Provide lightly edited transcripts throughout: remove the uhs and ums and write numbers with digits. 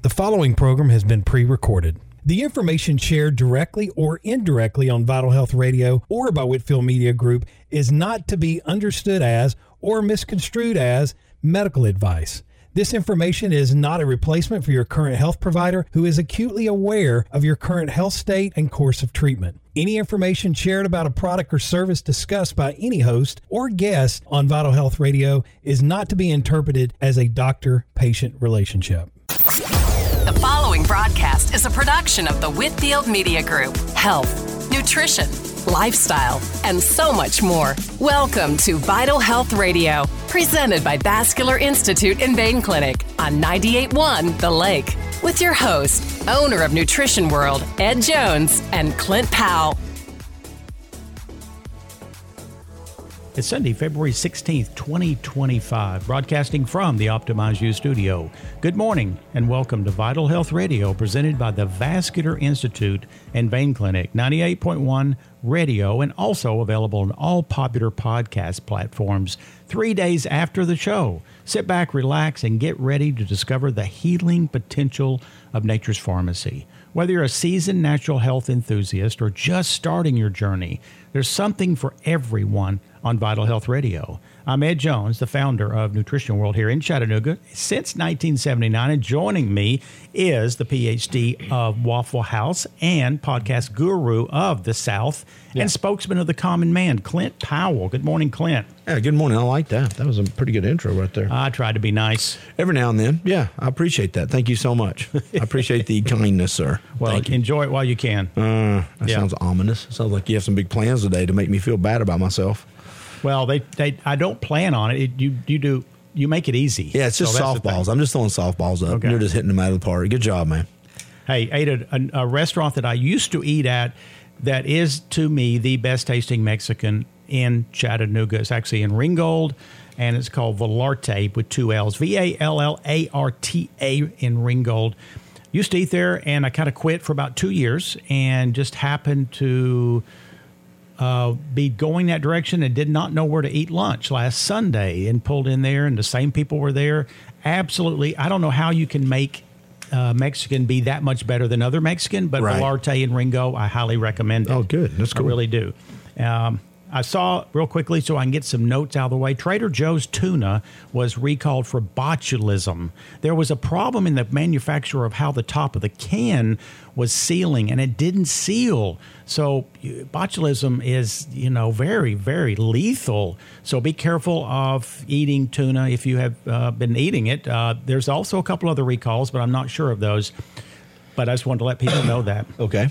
The following program has been pre-recorded. The information shared directly or indirectly on Vital Health Radio or by Whitfield Media Group is not to be understood as or misconstrued as medical advice. This information is not a replacement for your current health provider who is acutely aware of your current health state and course of treatment. Any information shared about a product or service discussed by any host or guest on Vital Health Radio is not to be interpreted as a doctor-patient relationship. The following broadcast is a production of the Whitfield Media Group. Health, nutrition, lifestyle, and so much more. Welcome to Vital Health Radio, presented by Vascular Institute and Vein Clinic on 98.1 The Lake. With your host, owner of Nutrition World, Ed Jones, and Clint Powell. It's Sunday, February 16th, 2025, broadcasting from the Optimize You studio. Good morning and welcome to Vital Health Radio, presented by the Vascular Institute and Vein Clinic, 98.1 Radio, and also available on all popular podcast platforms 3 days after the show. Sit back, relax, and get ready to discover the healing potential of nature's pharmacy. Whether you're a seasoned natural health enthusiast or just starting your journey, there's something for everyone on Vital Health Radio. I'm Ed Jones, the founder of Nutrition World here in Chattanooga since 1979, and joining me is the PhD of Waffle House and podcast guru of the South and spokesman of the common man, Clint Powell. Good morning, Clint. Yeah, good morning. I like that. That was a pretty good intro right there. I tried to be nice. Every now and then. Yeah, I appreciate that. Thank you so much. I appreciate the kindness, sir. Well, enjoy it while you can. That sounds ominous. It sounds like you have some big plans today to make me feel bad about myself. Well, I don't plan on it. You make it easy. Yeah, it's just softballs. I'm just throwing softballs up. Okay. You're just hitting them out of the park. Good job, man. Hey, I ate a restaurant that I used to eat at that is, to me, the best tasting Mexican in Chattanooga. It's actually in Ringgold, and it's called Vallarta with two L's. Vallarta in Ringgold. Used to eat there, and I kind of quit for about 2 years and just happened to be going that direction and did not know where to eat lunch last Sunday and pulled in there, and the same people were there. Absolutely. I don't know how you can make Mexican be that much better than other Mexican, but right. Vallarta and Ringo, I highly recommend it. Oh, good. That's cool. I really do. I saw real quickly so I can get some notes out of the way. Trader Joe's tuna was recalled for botulism. There was a problem in the manufacture of how the top of the can was sealing, and it didn't seal. So botulism is, very, very lethal. So be careful of eating tuna if you have been eating it. There's also a couple other recalls, but I'm not sure of those. But I just wanted to let people know that. Okay.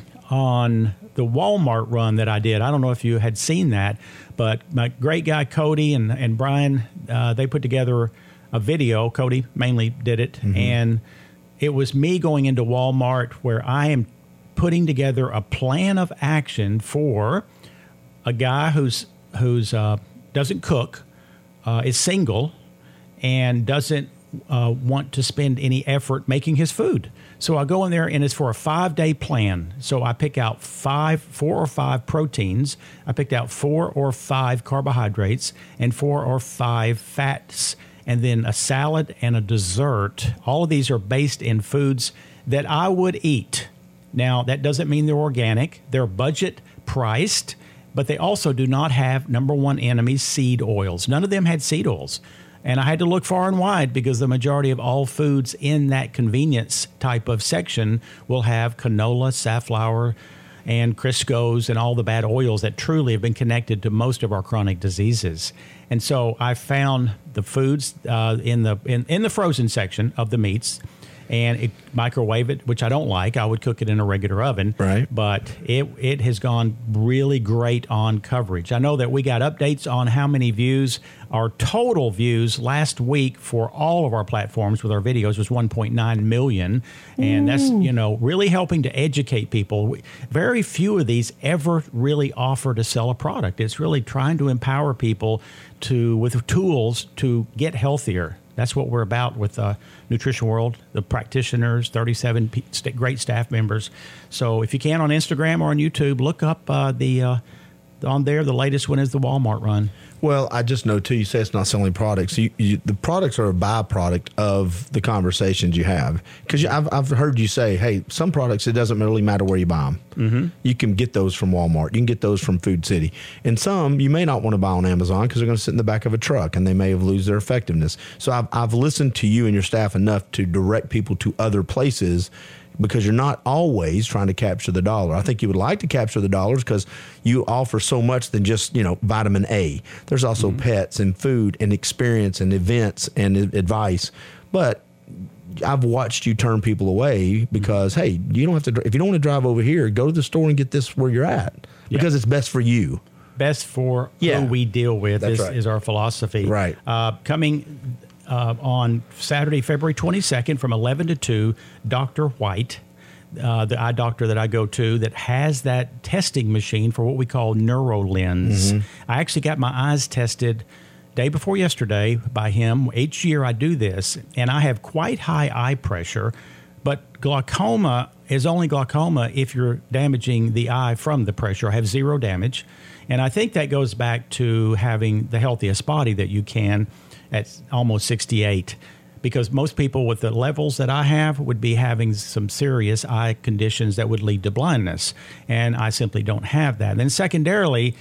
On the Walmart run that I did, I don't know if you had seen that, but my great guy Cody and Brian, they put together a video. Cody mainly did it, and it was me going into Walmart where I am putting together a plan of action for a guy who's doesn't cook, is single, and doesn't want to spend any effort making his food. So I go in there, and it's for a 5-day plan. So I pick out 4 or 5 proteins. I picked out 4 or 5 carbohydrates and 4 or 5 fats, and then a salad and a dessert. All of these are based in foods that I would eat. Now, that doesn't mean they're organic. They're budget priced, but they also do not have number one enemy, seed oils. None of them had seed oils. And I had to look far and wide because the majority of all foods in that convenience type of section will have canola, safflower, and Crisco's and all the bad oils that truly have been connected to most of our chronic diseases. And so I found the foods in the frozen section of the meats, and microwave it, which I don't like. I would cook it in a regular oven. Right. But it has gone really great on coverage. I know that we got updates on how many views. Our total views last week for all of our platforms with our videos was 1.9 million. And that's, really helping to educate people. Very few of these ever really offer to sell a product. It's really trying to empower people with tools to get healthier. That's what we're about with Nutrition World, the practitioners, 37 great staff members. So if you can, on Instagram or on YouTube, look up on there. The latest one is the Walmart run. Well, I just know, too, you say it's not selling products. The products are a byproduct of the conversations you have. Because I've heard you say, hey, some products, it doesn't really matter where you buy them. Mm-hmm. You can get those from Walmart. You can get those from Food City. And some you may not want to buy on Amazon because they're going to sit in the back of a truck and they may have lose their effectiveness. So I've listened to you and your staff enough to direct people to other places, because you're not always trying to capture the dollar. I think you would like to capture the dollars because you offer so much than just, vitamin A. There's also pets and food and experience and events and advice. But I've watched you turn people away because, hey, you don't have to. If you don't want to drive over here, go to the store and get this where you're at, because it's best for you. Best for who we deal with is our philosophy. Right. Coming on Saturday, February 22nd from 11 to 2, Dr. White, the eye doctor that I go to that has that testing machine for what we call NeuroLens. Mm-hmm. I actually got my eyes tested day before yesterday by him. Each year I do this, and I have quite high eye pressure, but glaucoma is only glaucoma if you're damaging the eye from the pressure. I have zero damage, and I think that goes back to having the healthiest body that you can at almost 68, because most people with the levels that I have would be having some serious eye conditions that would lead to blindness, and I simply don't have that. And then secondarily,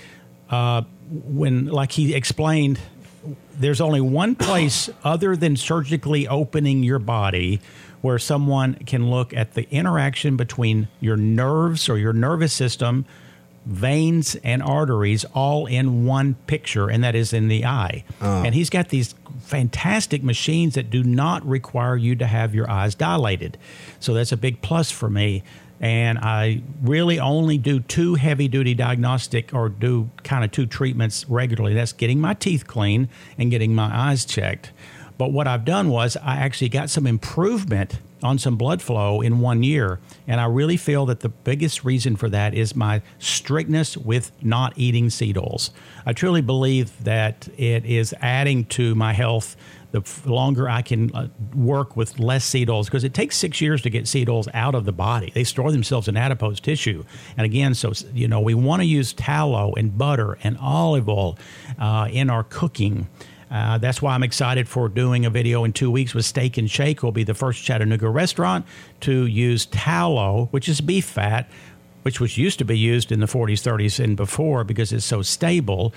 when, like he explained, there's only one place other than surgically opening your body where someone can look at the interaction between your nerves or your nervous system, veins and arteries all in one picture, and that is in the eye. And he's got these fantastic machines that do not require you to have your eyes dilated. So that's a big plus for me. And I really only do 2 heavy-duty diagnostic, or do kind of 2 treatments regularly. That's getting my teeth clean and getting my eyes checked. But what I've done was I actually got some improvement on some blood flow in 1 year. And I really feel that the biggest reason for that is my strictness with not eating seed oils. I truly believe that it is adding to my health the longer I can work with less seed oils, because it takes 6 years to get seed oils out of the body. They store themselves in adipose tissue. And again, so, we want to use tallow and butter and olive oil in our cooking. That's why I'm excited for doing a video in 2 weeks with Steak and Shake. Will be the first Chattanooga restaurant to use tallow, which is beef fat, which was used to be used in the 40s, 30s, and before, because it's so stable.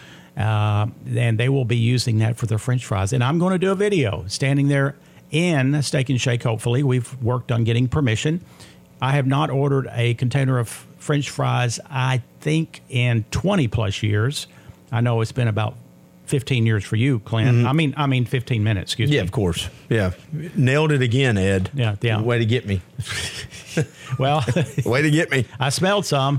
And they will be using that for their French fries. And I'm going to do a video standing there in Steak and Shake, hopefully. We've worked on getting permission. I have not ordered a container of French fries, I think, in 20-plus years. I know it's been about 15 years for you, Clint. Mm-hmm. I mean 15 minutes, excuse me. Yeah, of course. Yeah. Nailed it again, Ed. Yeah. Way to get me. Well, way to get me. I smelled some.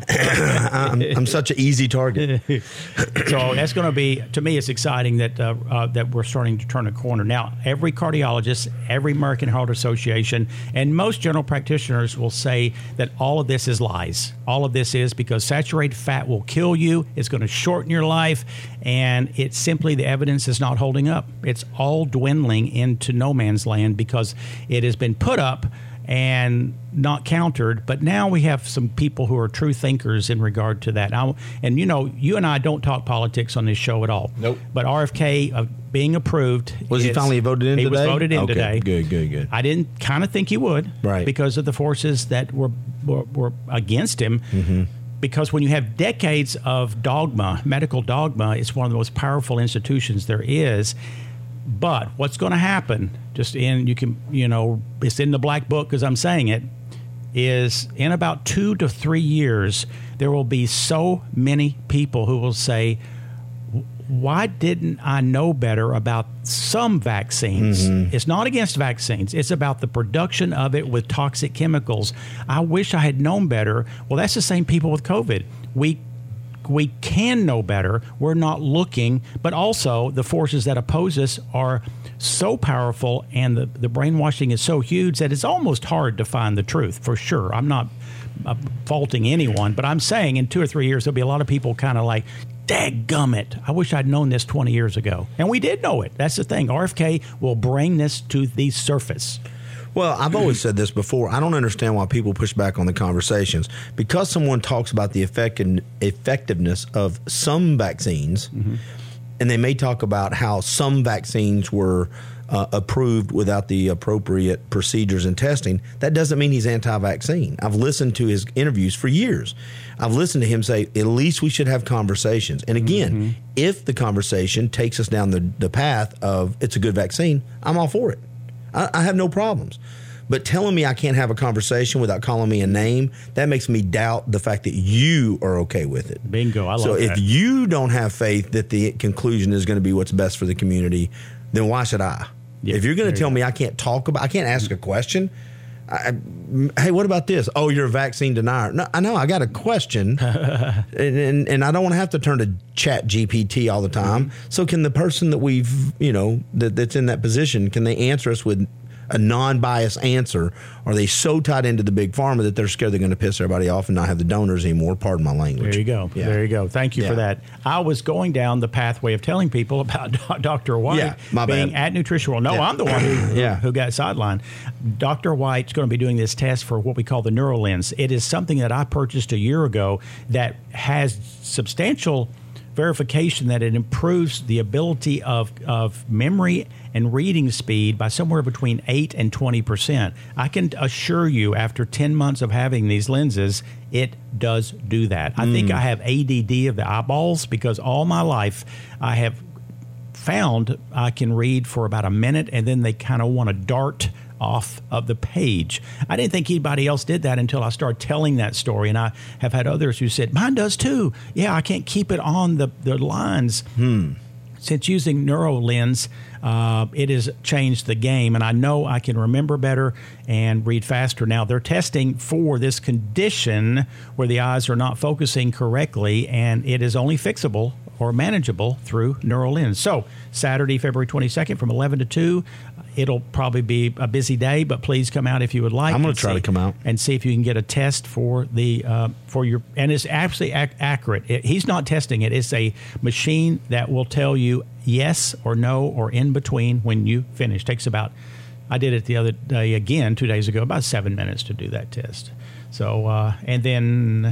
I'm such an easy target. So that's going to be, to me, it's exciting that that we're starting to turn a corner. Now, every cardiologist, every American Heart Association, and most general practitioners will say that all of this is lies. All of this is because saturated fat will kill you. It's going to shorten your life. And it's simply the evidence is not holding up. It's all dwindling into no man's land because it has been put up and not countered. But now we have some people who are true thinkers in regard to that. And, you and I don't talk politics on this show at all. Nope. But RFK being approved. Was he finally voted in today? He was voted in today. Good. I didn't kind of think he would. Right. Because of the forces that were against him. Mm-hmm. Because when you have decades of dogma, medical dogma, it's one of the most powerful institutions there is. But what's going to happen, it's in the black book because I'm saying it, is in about 2 to 3 years, there will be so many people who will say, why didn't I know better about some vaccines? Mm-hmm. It's not against vaccines. It's about the production of it with toxic chemicals. I wish I had known better. Well, that's the same people with COVID. We can know better. We're not looking, but also the forces that oppose us are so powerful, and the brainwashing is so huge that it's almost hard to find the truth, for sure. I'm not faulting anyone, but I'm saying in 2 or 3 years, there'll be a lot of people kind of like, dadgummit, I wish I'd known this 20 years ago. And we did know it. That's the thing. RFK will bring this to the surface. Well, I've always said this before. I don't understand why people push back on the conversations. Because someone talks about the effectiveness of some vaccines, mm-hmm. and they may talk about how some vaccines were approved without the appropriate procedures and testing. That doesn't mean he's anti-vaccine. I've listened to his interviews for years. I've listened to him say, at least we should have conversations. And again, if the conversation takes us down the path of it's a good vaccine, I'm all for it. I have no problems. But telling me I can't have a conversation without calling me a name, that makes me doubt the fact that you are okay with it. Bingo. I love so that. If you don't have faith that the conclusion is going to be what's best for the community, then why should I? Yeah, if you're going to tell me I can't ask a question. Hey, what about this? Oh, you're a vaccine denier. No, I know. I got a question, and I don't want to have to turn to Chat GPT all the time. So can the person that we've, that's in that position, can they answer us with a non-biased answer? Are they so tied into the big pharma that they're scared they're going to piss everybody off and not have the donors anymore? Pardon my language. There you go. Yeah. There you go. Thank you for that. I was going down the pathway of telling people about Dr. White being at Nutrition World. No, I'm the one who got sidelined. Dr. White's going to be doing this test for what we call the NeuroLens. It is something that I purchased a year ago that has substantial verification that it improves the ability of memory and reading speed by somewhere between 8 and 20%. I can assure you, after 10 months of having these lenses, it does do that. I think I have ADD of the eyeballs because all my life I have found I can read for about a minute and then they kind of want to dart off of the page. I didn't think anybody else did that until I started telling that story, and I have had others who said, mine does too. Yeah, I can't keep it on the lines. Since using NeuroLens, it has changed the game, and I know I can remember better and read faster. Now, they're testing for this condition where the eyes are not focusing correctly, and it is only fixable or manageable through NeuroLens. So, Saturday, February 22nd from 11 to 2. It'll probably be a busy day, but please come out if you would like. I'm going to try to come out and see if you can get a test for the for your. And it's absolutely accurate. He's not testing it. It's a machine that will tell you yes or no or in between when you finish. Takes about. I did it the other day again 2 days ago. About 7 minutes to do that test. So and then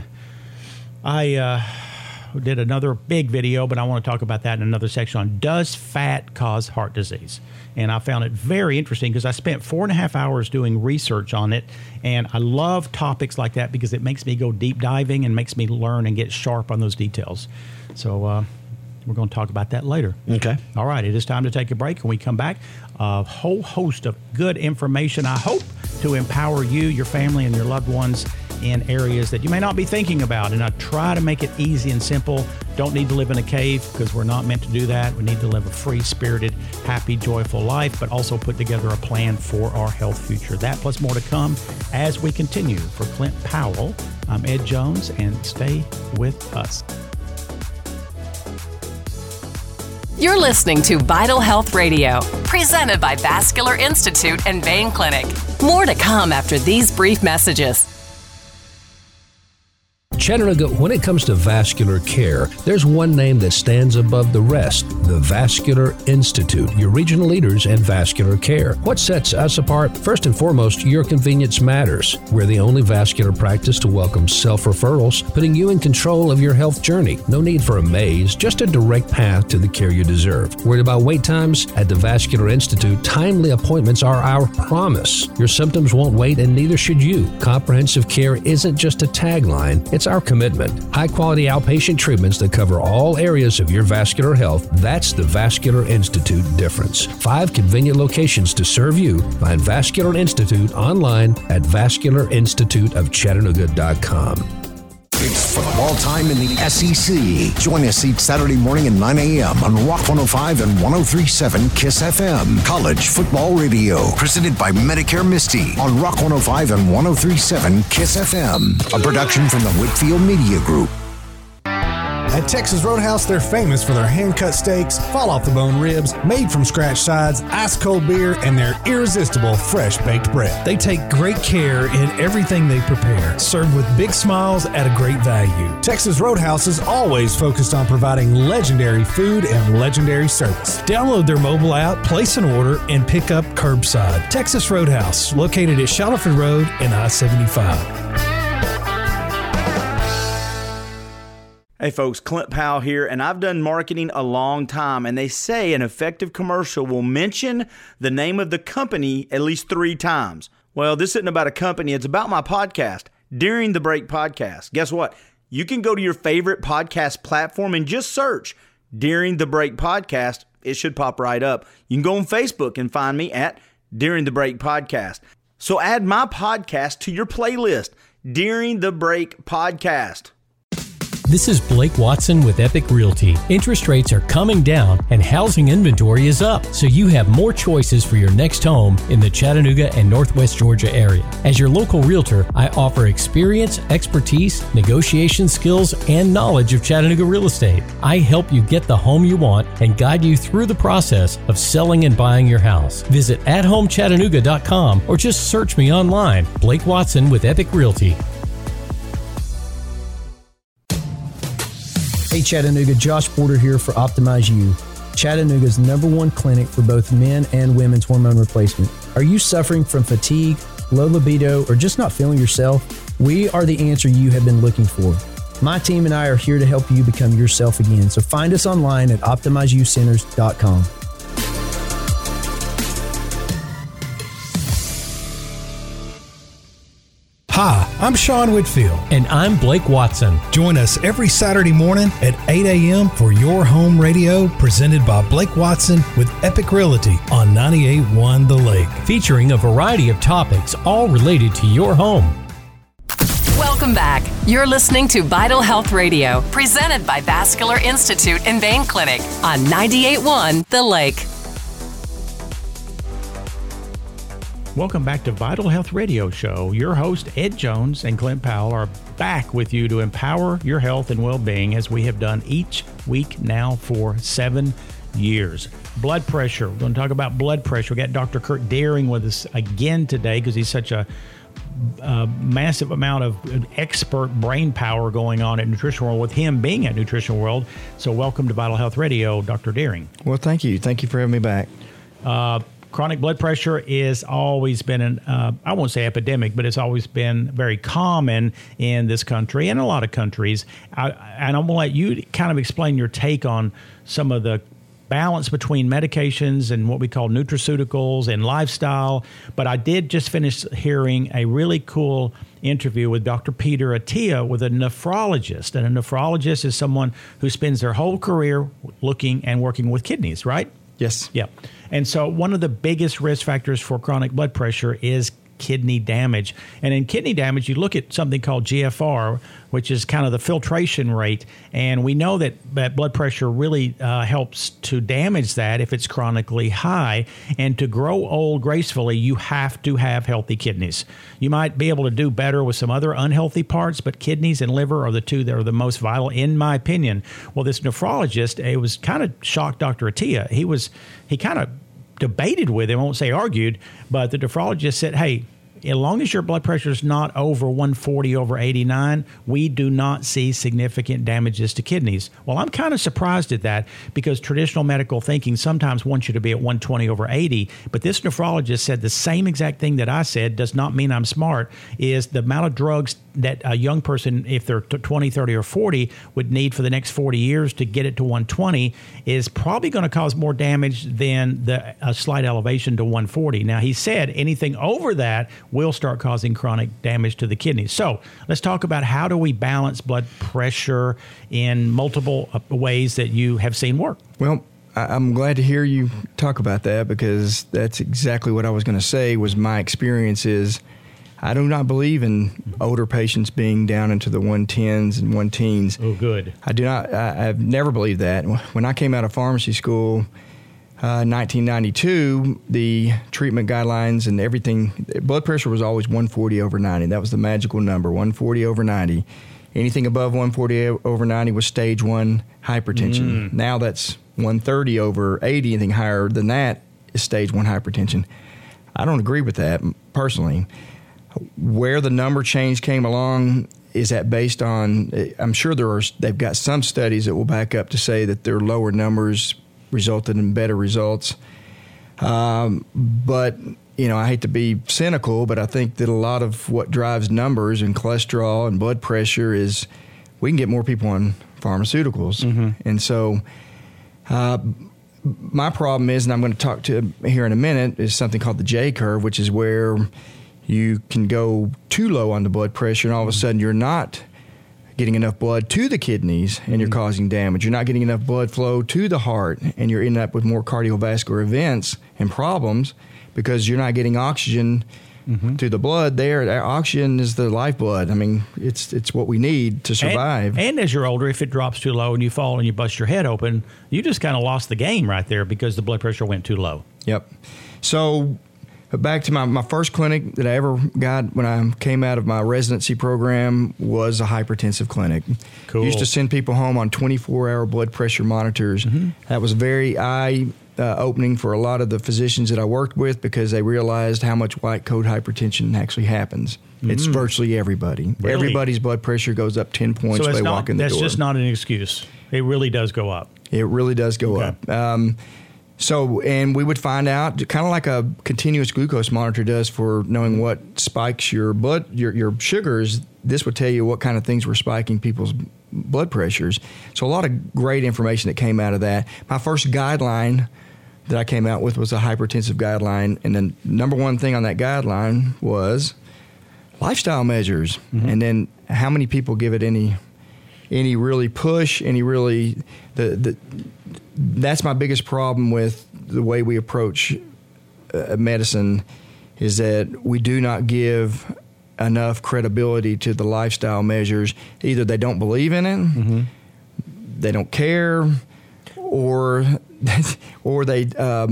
I did another big video, but I want to talk about that in another section on does fat cause heart disease? And I found it very interesting because I spent 4.5 hours doing research on it. And I love topics like that because it makes me go deep diving and makes me learn and get sharp on those details. So we're going to talk about that later. Okay. All right. It is time to take a break. When we come back, a whole host of good information, I hope, to empower you, your family, and your loved ones in areas that you may not be thinking about. And I try to make it easy and simple. Don't need to live in a cave because we're not meant to do that. We need to live a free-spirited, happy, joyful life, but also put together a plan for our health future. That plus more to come as we continue. For Clint Powell, I'm Ed Jones, and stay with us. You're listening to Vital Health Radio, presented by Vascular Institute and Vein Clinic. More to come after these brief messages. Chattanooga, when it comes to vascular care, there's one name that stands above the rest, the Vascular Institute, your regional leaders in vascular care. What sets us apart? First and foremost, your convenience matters. We're the only vascular practice to welcome self-referrals, putting you in control of your health journey. No need for a maze, just a direct path to the care you deserve. Worried about wait times? At the Vascular Institute, timely appointments are our promise. Your symptoms won't wait, and neither should you. Comprehensive care isn't just a tagline, it's our commitment. High-quality outpatient treatments that cover all areas of your vascular health. That's the Vascular Institute difference. 5 convenient locations to serve you. Find Vascular Institute online at vascularinstituteofchattanooga.com. It's football time in the SEC. Join us each Saturday morning at 9 a.m. on Rock 105 and 103.7 KISS FM. College Football Radio. Presented by Medicare Misty on Rock 105 and 103.7 KISS FM. A production from the Whitfield Media Group. At Texas Roadhouse, they're famous for their hand-cut steaks, fall-off-the-bone ribs, made-from-scratch sides, ice-cold beer, and their irresistible fresh-baked bread. They take great care in everything they prepare, served with big smiles at a great value. Texas Roadhouse is always focused on providing legendary food and legendary service. Download their mobile app, place an order, and pick up curbside. Texas Roadhouse, located at Shuttleford Road and I-75. Hey folks, Clint Powell here, and I've done marketing a long time, and they say an effective commercial will mention the name of the company at least 3 times. Well, this isn't about a company, it's about my podcast, During the Break Podcast. Guess what? You can go to your favorite podcast platform and just search During the Break Podcast. It should pop right up. You can go on Facebook and find me at During the Break Podcast. So add my podcast to your playlist, During the Break Podcast. This is Blake Watson with Epic Realty. Interest rates are coming down and housing inventory is up, so you have more choices for your next home in the Chattanooga and Northwest Georgia area. As your local realtor, I offer experience, expertise, negotiation skills, and knowledge of Chattanooga real estate. I help you get the home you want and guide you through the process of selling and buying your house. Visit athomechattanooga.com or just search me online, Blake Watson with Epic Realty. Hey Chattanooga, Josh Porter here for Optimize You, Chattanooga's #1 clinic for both men and women's hormone replacement. Are you suffering from fatigue, low libido, or just not feeling yourself? We are the answer you have been looking for. My team and I are here to help you become yourself again, so find us online at OptimizeYouCenters.com. Hi, I'm Sean Whitfield. And I'm Blake Watson. Join us every Saturday morning at 8 a.m. for Your Home Radio, presented by Blake Watson with Epic Realty on 98.1 The Lake. Featuring a variety of topics, all related to your home. Welcome back. You're listening to Vital Health Radio, presented by Vascular Institute and Vein Clinic on 98.1 The Lake. Welcome back to Vital Health Radio Show. Your host, Ed Jones and Clint Powell, are back with you to empower your health and well-being, as we have done each week now for 7 years. Blood pressure. We're going to talk about blood pressure. We got Dr. Kurt Deering with us again today because he's such a massive amount of expert brain power going on at Nutrition World, with him being at Nutrition World. So welcome to Vital Health Radio, Dr. Deering. Well, thank you. Thank you for having me back. Chronic blood pressure is always been an, I won't say epidemic, but it's always been very common in this country and a lot of countries. And I'm going to let you kind of explain your take on some of the balance between medications and what we call nutraceuticals and lifestyle. But I did just finish hearing a really cool interview with Dr. Peter Attia with a nephrologist. And a nephrologist is someone who spends their whole career looking and working with kidneys, right? Yes. Yeah. And so one of the biggest risk factors for chronic blood pressure is kidney damage. And in kidney damage, you look at something called GFR, which is kind of the filtration rate. And we know that blood pressure really helps to damage that if it's chronically high. And to grow old gracefully, you have to have healthy kidneys. You might be able to do better with some other unhealthy parts, but kidneys and liver are the two that are the most vital, in my opinion. Well, this nephrologist, it was kind of shocked Dr. Attia. He kind of debated with him, I won't say argued, but the nephrologist said, hey, as long as your blood pressure is not over 140/89, we do not see significant damages to kidneys. Well, I'm kind of surprised at that, because traditional medical thinking sometimes wants you to be at 120/80. But this nephrologist said the same exact thing that I said. Does not mean I'm smart. Is the amount of drugs that a young person, if they're 20, 30, or 40, would need for the next 40 years to get it to 120 is probably going to cause more damage than a slight elevation to 140. Now, he said anything over that will start causing chronic damage to the kidneys. So let's talk about how do we balance blood pressure in multiple ways that you have seen work. Well, I'm glad to hear you talk about that, because that's exactly what I was going to say. Was my experience is I do not believe in older patients being down into the 110s and 110s. Oh, good. I do not. I've never believed that. When I came out of pharmacy school, 1992, the treatment guidelines and everything, blood pressure was always 140/90. That was the magical number, 140/90. Anything above 140/90 was stage 1 hypertension. Now that's 130/80. Anything higher than that is stage 1 hypertension. I don't agree with that personally. Where the number change came along, is that based on, I'm sure they've got some studies that will back up to say that their lower numbers resulted in better results. But, I hate to be cynical, but I think that a lot of what drives numbers and cholesterol and blood pressure is we can get more people on pharmaceuticals. And so my problem is, and I'm going to talk to here in a minute, is something called the J curve, which is where you can go too low on the blood pressure, and all of a sudden you're not getting enough blood to the kidneys, and you're causing damage. You're not getting enough blood flow to the heart, and you're ending up with more cardiovascular events and problems because you're not getting oxygen to the blood there. Oxygen is the lifeblood. I mean, it's what we need to survive. And as you're older, if it drops too low and you fall and you bust your head open, you just kind of lost the game right there because the blood pressure went too low. Yep. So back to my first clinic that I ever got when I came out of my residency program was a hypertensive clinic. Cool. Used to send people home on 24-hour blood pressure monitors. That was very eye-opening for a lot of the physicians that I worked with because they realized how much white coat hypertension actually happens. It's virtually everybody. Really? Everybody's blood pressure goes up 10 points So when they walk in the door. that's just not an excuse. It really does go up. It really does go up. And we would find out, kind of like a continuous glucose monitor does for knowing what spikes your blood, your sugars. This would tell you what kind of things were spiking people's blood pressures. So a lot of great information that came out of that. My first guideline that I came out with was a hypertensive guideline, and the number one thing on that guideline was lifestyle measures, and then how many people give it any really push, any really that's my biggest problem with the way we approach medicine is that we do not give enough credibility to the lifestyle measures. Either they don't believe in it, they don't care, or they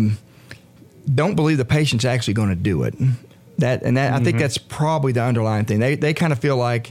don't believe the patient's actually going to do it. I think that's probably the underlying thing. They kind of feel like,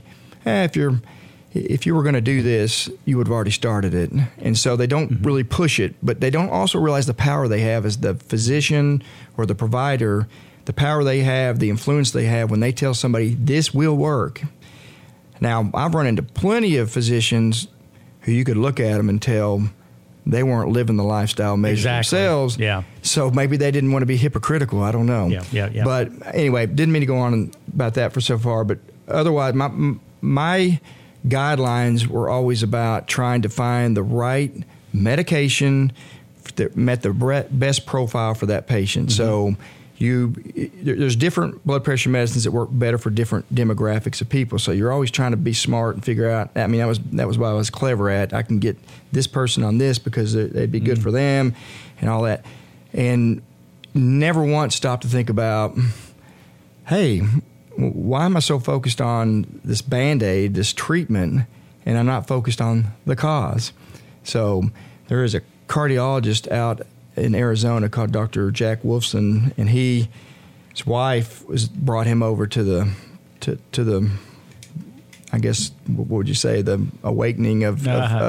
if you were going to do this, you would have already started it. And so they don't really push it, but they don't also realize the power they have as the physician or the provider, the power they have, the influence they have when they tell somebody this will work. Now, I've run into plenty of physicians who you could look at them and tell they weren't living the lifestyle measures themselves. Yeah. So maybe they didn't want to be hypocritical. I don't know. Yeah. But anyway, didn't mean to go on about that for so far. But otherwise, my guidelines were always about trying to find the right medication that met the best profile for that patient. So there's different blood pressure medicines that work better for different demographics of people. So you're always trying to be smart and figure out. I mean, that was what I was clever at. I can get this person on this because they'd be good for them, and all that. And never once stopped to think about, hey, why am I so focused on this Band-Aid, this treatment, and I'm not focused on the cause? So there is a cardiologist out in Arizona called Dr. Jack Wolfson, and his wife brought him over to the I guess, what would you say, the awakening of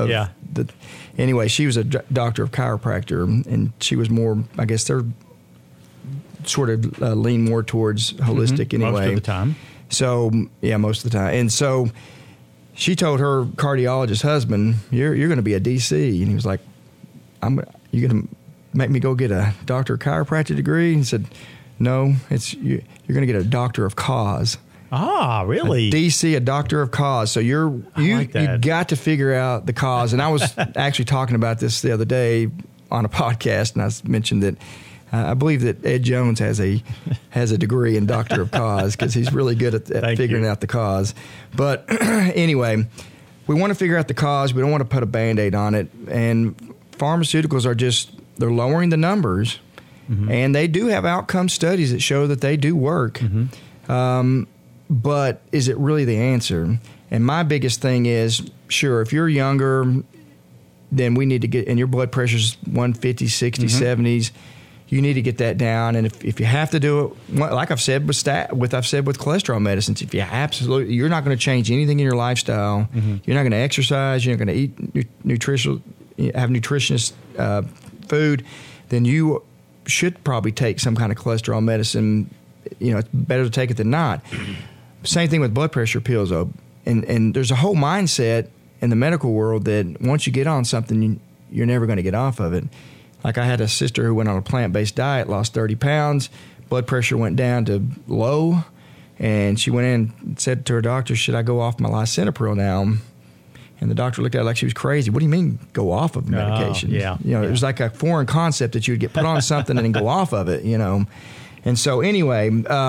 anyway, she was a doctor of chiropractor, and she was more, I guess they're sort of lean more towards holistic anyway. Most of the time. So, yeah, most of the time. And so she told her cardiologist husband, you're going to be a DC. And he was like, you're going to make me go get a doctor of chiropractic degree? And he said, no, you're going to get a doctor of cause. Ah, really? A DC, a doctor of cause. So you got to figure out the cause. And I was actually talking about this the other day on a podcast, and I mentioned that I believe that Ed Jones has a degree in doctor of cause because he's really good at figuring out the cause. But anyway, we want to figure out the cause. We don't want to put a Band-Aid on it. And pharmaceuticals they're lowering the numbers, and they do have outcome studies that show that they do work. But is it really the answer? And my biggest thing is, sure, if you're younger, then we need to get, and your blood pressure's 150, 60, 70s, you need to get that down. And if you have to do it, like I've said with cholesterol medicines, if you you're not going to change anything in your lifestyle, you're not going to exercise, you're not going to eat have nutritious food, then you should probably take some kind of cholesterol medicine. It's better to take it than not. Same thing with blood pressure pills, though. And there's a whole mindset in the medical world that once you get on something, you're never going to get off of it. Like I had a sister who went on a plant-based diet, lost 30 pounds, blood pressure went down to low, and she went in and said to her doctor, should I go off my lisinopril now? And the doctor looked at her like she was crazy. What do you mean go off of medication? Yeah. It was like a foreign concept that you would get put on something and then go off of it, And so anyway,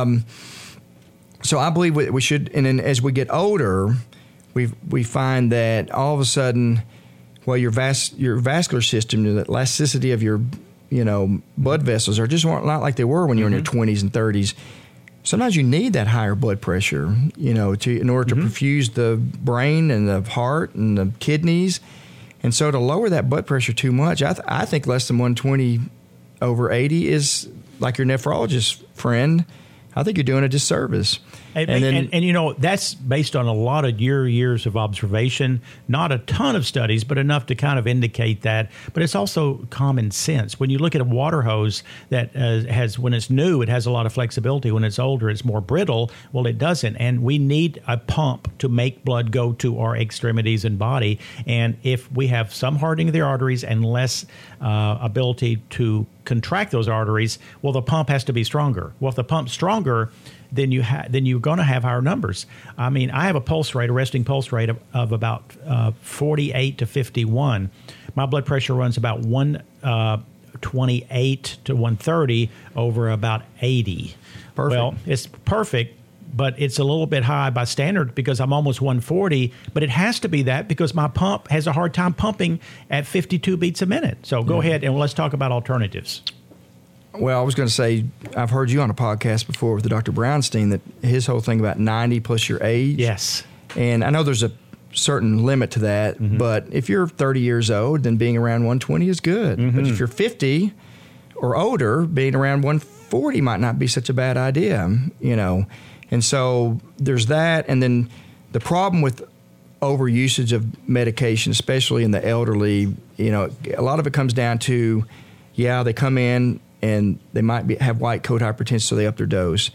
so I believe we should, and then as we get older, we find that all of a sudden, well, your vascular system, the elasticity of your, blood vessels are just not like they were when you were in your 20s and 30s. Sometimes you need that higher blood pressure, in order to perfuse the brain and the heart and the kidneys. And so to lower that blood pressure too much, I think less than 120/80 is like your nephrologist friend. I think you're doing a disservice. And that's based on a lot of years of observation, not a ton of studies, but enough to kind of indicate that. But it's also common sense. When you look at a water hose that when it's new, it has a lot of flexibility. When it's older, it's more brittle. Well, it doesn't. And we need a pump to make blood go to our extremities and body. And if we have some hardening of the arteries and less ability to contract those arteries, well, the pump has to be stronger. Well, if the pump's stronger, then you're going to have higher numbers. I mean, I have a resting pulse rate of about 48 to 51. My blood pressure runs about 128 to 130 over about 80. Perfect. Well, it's perfect, but it's a little bit high by standard because I'm almost 140. But it has to be that because my pump has a hard time pumping at 52 beats a minute. So go ahead and let's talk about alternatives. Well, I was going to say, I've heard you on a podcast before with Dr. Brownstein that his whole thing about 90 plus your age. Yes. And I know there's a certain limit to that, but if you're 30 years old, then being around 120 is good. But if you're 50 or older, being around 140 might not be such a bad idea, And so there's that. And then the problem with overusage of medication, especially in the elderly, a lot of it comes down to, they come in and they might have white coat hypertension, so they up their dose.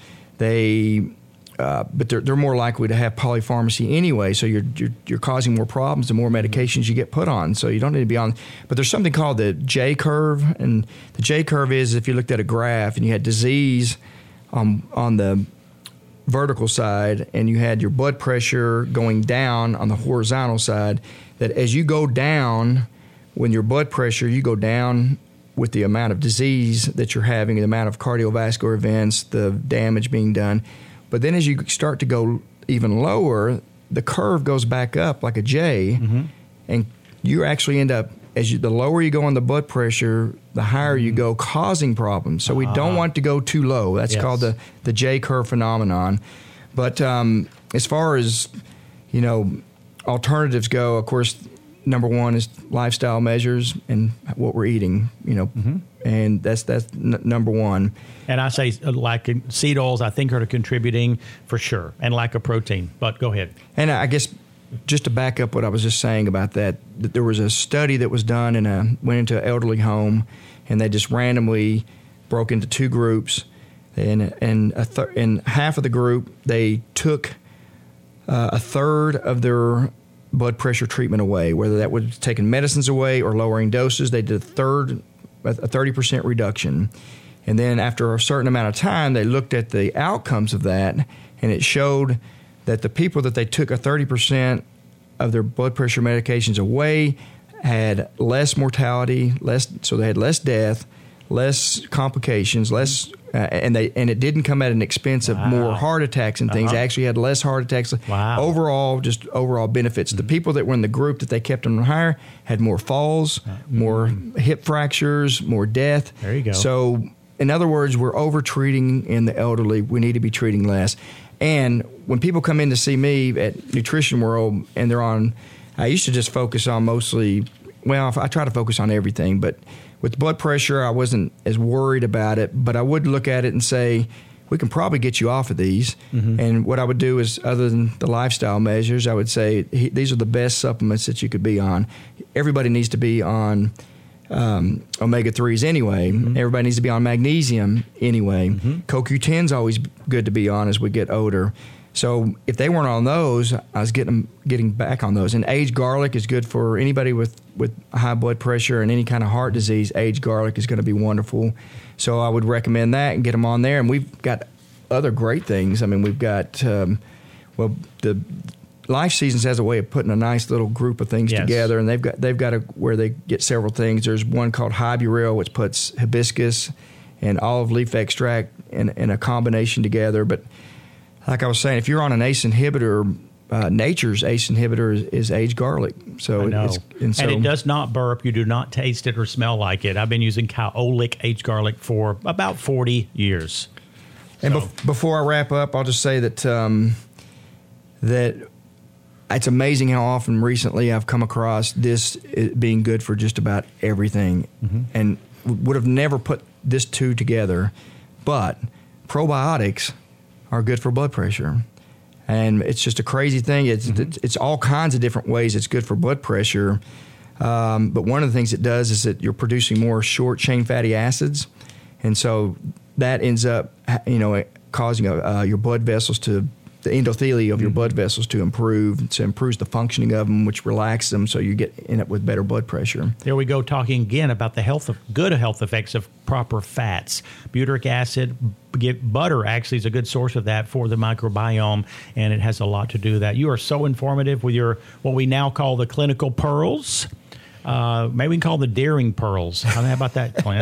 But they're more likely to have polypharmacy anyway. So you're causing more problems the more medications you get put on. So you don't need to be on. But there's something called the J curve, and the J curve is if you looked at a graph and you had disease on the vertical side and you had your blood pressure going down on the horizontal side. That as you go down, when your blood pressure, you go down with the amount of disease that you're having, the amount of cardiovascular events, the damage being done. But then as you start to go even lower, the curve goes back up like a J, and you actually end up, the lower you go on the blood pressure, the higher you go, causing problems. So we don't want to go too low. That's called the J curve phenomenon. But as far as, alternatives go, of course, number one is lifestyle measures and what we're eating, and that's number one. And I say lack of seed oils, I think, are contributing for sure, and lack of protein. But go ahead. And I guess just to back up what I was just saying about that there was a study that was done went into an elderly home, and they just randomly broke into two groups, and half of the group they took a third of their blood pressure treatment away, whether that was taking medicines away or lowering doses. They did a 30% reduction. And then after a certain amount of time, they looked at the outcomes of that, and it showed that the people that they took a 30% of their blood pressure medications away had less mortality, so they had less death, less complications, less and it didn't come at an expense of more heart attacks and things. They actually had less heart attacks. Overall benefits. The people that were in the group that they kept them higher had more falls, more hip fractures, more death. There you go. So in other words, we're over-treating in the elderly. We need to be treating less. And when people come in to see me at Nutrition World and they're on, I used to just focus on mostly, I try to focus on everything, but with blood pressure, I wasn't as worried about it, but I would look at it and say, we can probably get you off of these. And what I would do is, other than the lifestyle measures, I would say these are the best supplements that you could be on. Everybody needs to be on omega-3s anyway. Everybody needs to be on magnesium anyway. CoQ10 is always good to be on as we get older. So if they weren't on those, I was getting back on those. And aged garlic is good for anybody with high blood pressure and any kind of heart disease. Aged garlic is going to be wonderful. So I would recommend that and get them on there. And we've got other great things. I mean, we've got, the Life Seasons has a way of putting a nice little group of things together, and they've got where they get several things. There's one called Hiburel, which puts hibiscus and olive leaf extract in a combination together. But like I was saying, if you're on an ACE inhibitor, nature's ACE inhibitor is aged garlic. So, and it does not burp. You do not taste it or smell like it. I've been using Kyolic aged garlic for about 40 years. And before I wrap up, I'll just say that that it's amazing how often recently I've come across this being good for just about everything, and would have never put this two together. But probiotics are good for blood pressure, and it's just a crazy thing. It's all kinds of different ways it's good for blood pressure. But one of the things it does is that you're producing more short chain fatty acids, and so that ends up, causing your blood vessels the endothelium of your blood vessels to improve. So it improves the functioning of them, which relaxes them, so you end up with better blood pressure. There we go, talking again about the good health effects of proper fats. Butyric acid, butter actually is a good source of that for the microbiome, and it has a lot to do with that. You are so informative with your what we now call the clinical pearls. Maybe we can call the Deering pearls. How about that, Clint?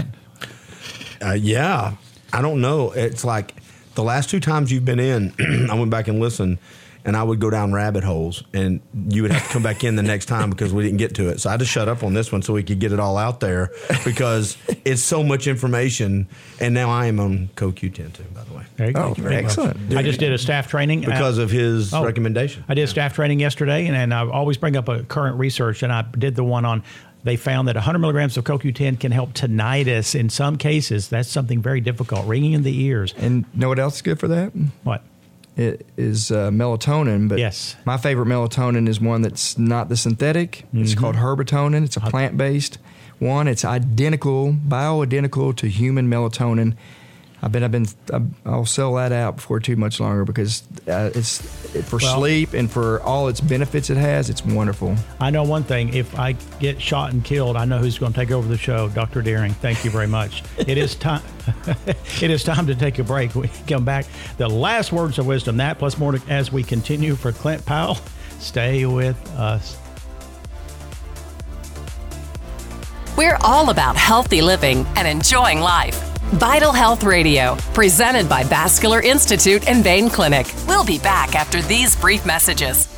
Yeah. I don't know. It's like the last 2 times you've been in, I went back and listened, and I would go down rabbit holes, and you would have to come back in the next time because we didn't get to it. So I just shut up on this one so we could get it all out there because it's so much information. And now I am on CoQ10 too, by the way. There you go. Excellent. I just did a staff training. Because of his recommendation. I did staff training yesterday, and I always bring up a current research, and I did the one on they found that 100 milligrams of CoQ10 can help tinnitus. In some cases, that's something very difficult, ringing in the ears. And know what else is good for that? What? It is melatonin. But yes, my favorite melatonin is one that's not the synthetic. It's called herbatonin. It's a plant-based one. It's bioidentical to human melatonin. I'll sell that out before too much longer because it's for sleep and for all its benefits it has. It's wonderful. I know one thing: if I get shot and killed, I know who's going to take over the show. Dr. Deering, thank you very much. It is time. It is time to take a break. We come back. The last words of wisdom, that plus more as we continue for Clint Powell. Stay with us. We're all about healthy living and enjoying life. Vital Health Radio, presented by Vascular Institute and Vein Clinic. We'll be back after these brief messages.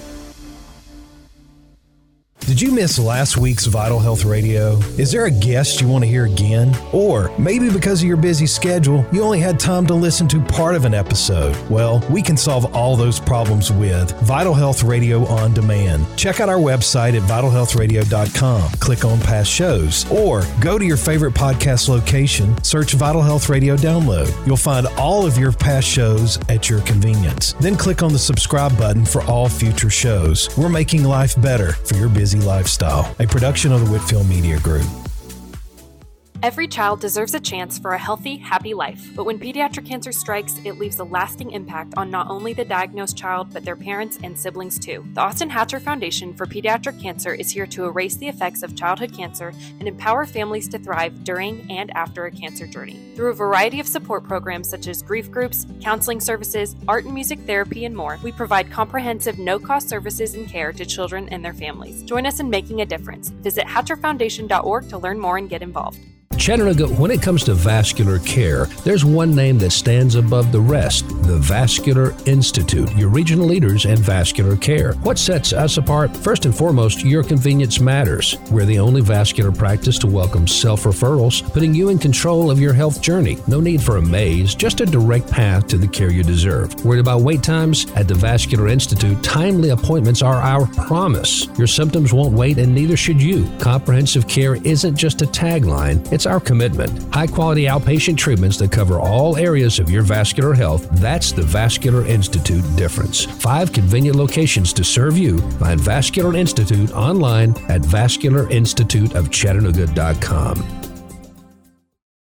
Did you miss last week's Vital Health Radio? Is there a guest you want to hear again? Or maybe because of your busy schedule, you only had time to listen to part of an episode? Well, we can solve all those problems with Vital Health Radio On Demand. Check out our website at vitalhealthradio.com. Click on past shows or go to your favorite podcast location, search Vital Health Radio Download. You'll find all of your past shows at your convenience. Then click on the subscribe button for all future shows. We're making life better for your busy lifestyle, a production of the Whitfield Media Group. Every child deserves a chance for a healthy, happy life. But when pediatric cancer strikes, it leaves a lasting impact on not only the diagnosed child, but their parents and siblings too. The Austin Hatcher Foundation for Pediatric Cancer is here to erase the effects of childhood cancer and empower families to thrive during and after a cancer journey. Through a variety of support programs such as grief groups, counseling services, art and music therapy, and more, we provide comprehensive, no-cost services and care to children and their families. Join us in making a difference. Visit hatcherfoundation.org to learn more and get involved. Chattanooga, when it comes to vascular care, there's one name that stands above the rest, the Vascular Institute, your regional leaders in vascular care. What sets us apart? First and foremost, your convenience matters. We're the only vascular practice to welcome self-referrals, putting you in control of your health journey. No need for a maze, just a direct path to the care you deserve. Worried about wait times? At the Vascular Institute, timely appointments are our promise. Your symptoms won't wait, and neither should you. Comprehensive care isn't just a tagline, it's our commitment. High-quality outpatient treatments that cover all areas of your vascular health. That's the Vascular Institute difference. 5 convenient locations to serve you. Find Vascular Institute online at vascularinstituteofchattanooga.com.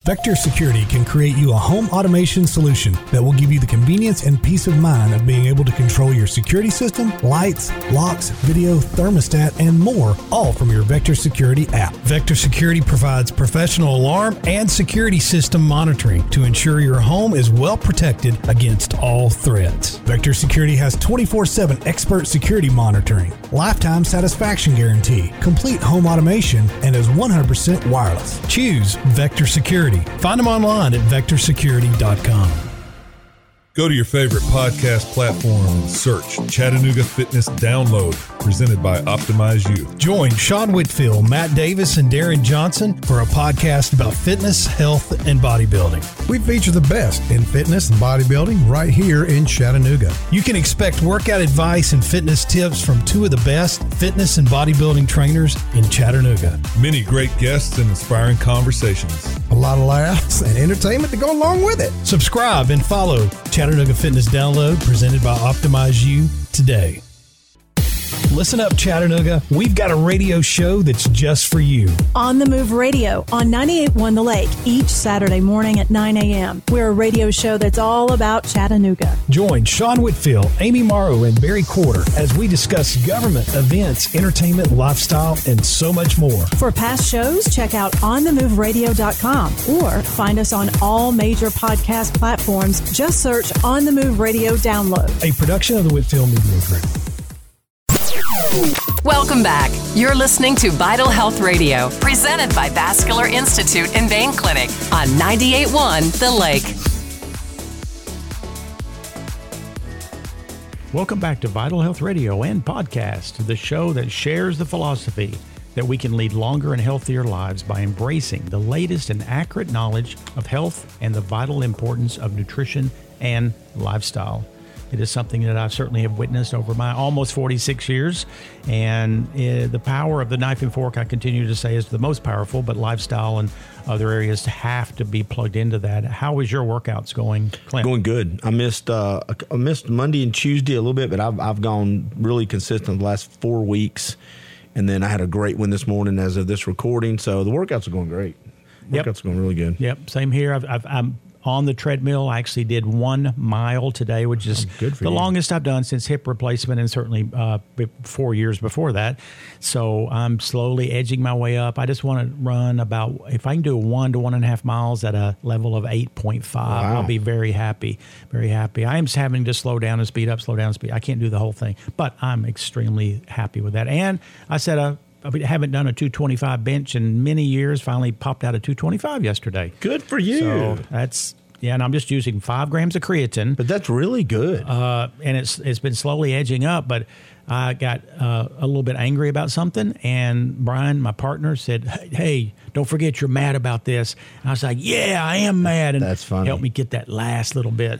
Vector Security can create you a home automation solution that will give you the convenience and peace of mind of being able to control your security system, lights, locks, video, thermostat, and more, all from your Vector Security app. Vector Security provides professional alarm and security system monitoring to ensure your home is well protected against all threats. Vector Security has 24/7 expert security monitoring, lifetime satisfaction guarantee, complete home automation, and is 100% wireless. Choose Vector Security. Find them online at vectorsecurity.com. Go to your favorite podcast platform and search Chattanooga Fitness Download, presented by Optimize You. Join Sean Whitfield, Matt Davis, and Darren Johnson for a podcast about fitness, health, and bodybuilding. We feature the best in fitness and bodybuilding right here in Chattanooga. You can expect workout advice and fitness tips from two of the best fitness and bodybuilding trainers in Chattanooga. Many great guests and inspiring conversations. A lot of laughs and entertainment to go along with it. Subscribe and follow Chattanooga Fitness Download, presented by Optimize You today. Listen up, Chattanooga. We've got a radio show that's just for you. On the Move Radio on 98.1 The Lake each Saturday morning at 9 a.m. We're a radio show that's all about Chattanooga. Join Sean Whitfield, Amy Morrow, and Barry Quarter as we discuss government, events, entertainment, lifestyle, and so much more. For past shows, check out onthemoveradio.com or find us on all major podcast platforms. Just search On the Move Radio Download. A production of the Whitfield Media Group. Welcome back. You're listening to Vital Health Radio, presented by Vascular Institute and Vein Clinic on 98.1 The Lake. Welcome back to Vital Health Radio and Podcast, the show that shares the philosophy that we can lead longer and healthier lives by embracing the latest and accurate knowledge of health and the vital importance of nutrition and lifestyle. It is something that I certainly have witnessed over my almost 46 years. And the power of the knife and fork, I continue to say, is the most powerful, but lifestyle and other areas have to be plugged into that. How is your workouts going, Clint? Going good. I missed Monday and Tuesday a little bit, but I've gone really consistent the last 4 weeks. And then I had a great one this morning as of this recording. So the workouts are going great. Workouts are going really good. Yep, same here. I'm on the treadmill. I actually did 1 mile today, which is the longest I've done since hip replacement, and certainly 4 years before that. So I'm slowly edging my way up. I just want to run about, if I can do 1 to 1.5 miles at a level of 8.5, I'll be very happy, very happy. I am having to slow down and speed up, slow down and speed. I can't do the whole thing, but I'm extremely happy with that. And I said I haven't done a 225 bench in many years. Finally popped out a 225 yesterday. Good for you. So that's, and I'm just using 5 grams of creatine. But that's really good. And it's been slowly edging up, but I got a little bit angry about something. And Brian, my partner, said, hey, don't forget you're mad about this. And I was like, yeah, I am mad. And that's funny. Helped me get that last little bit.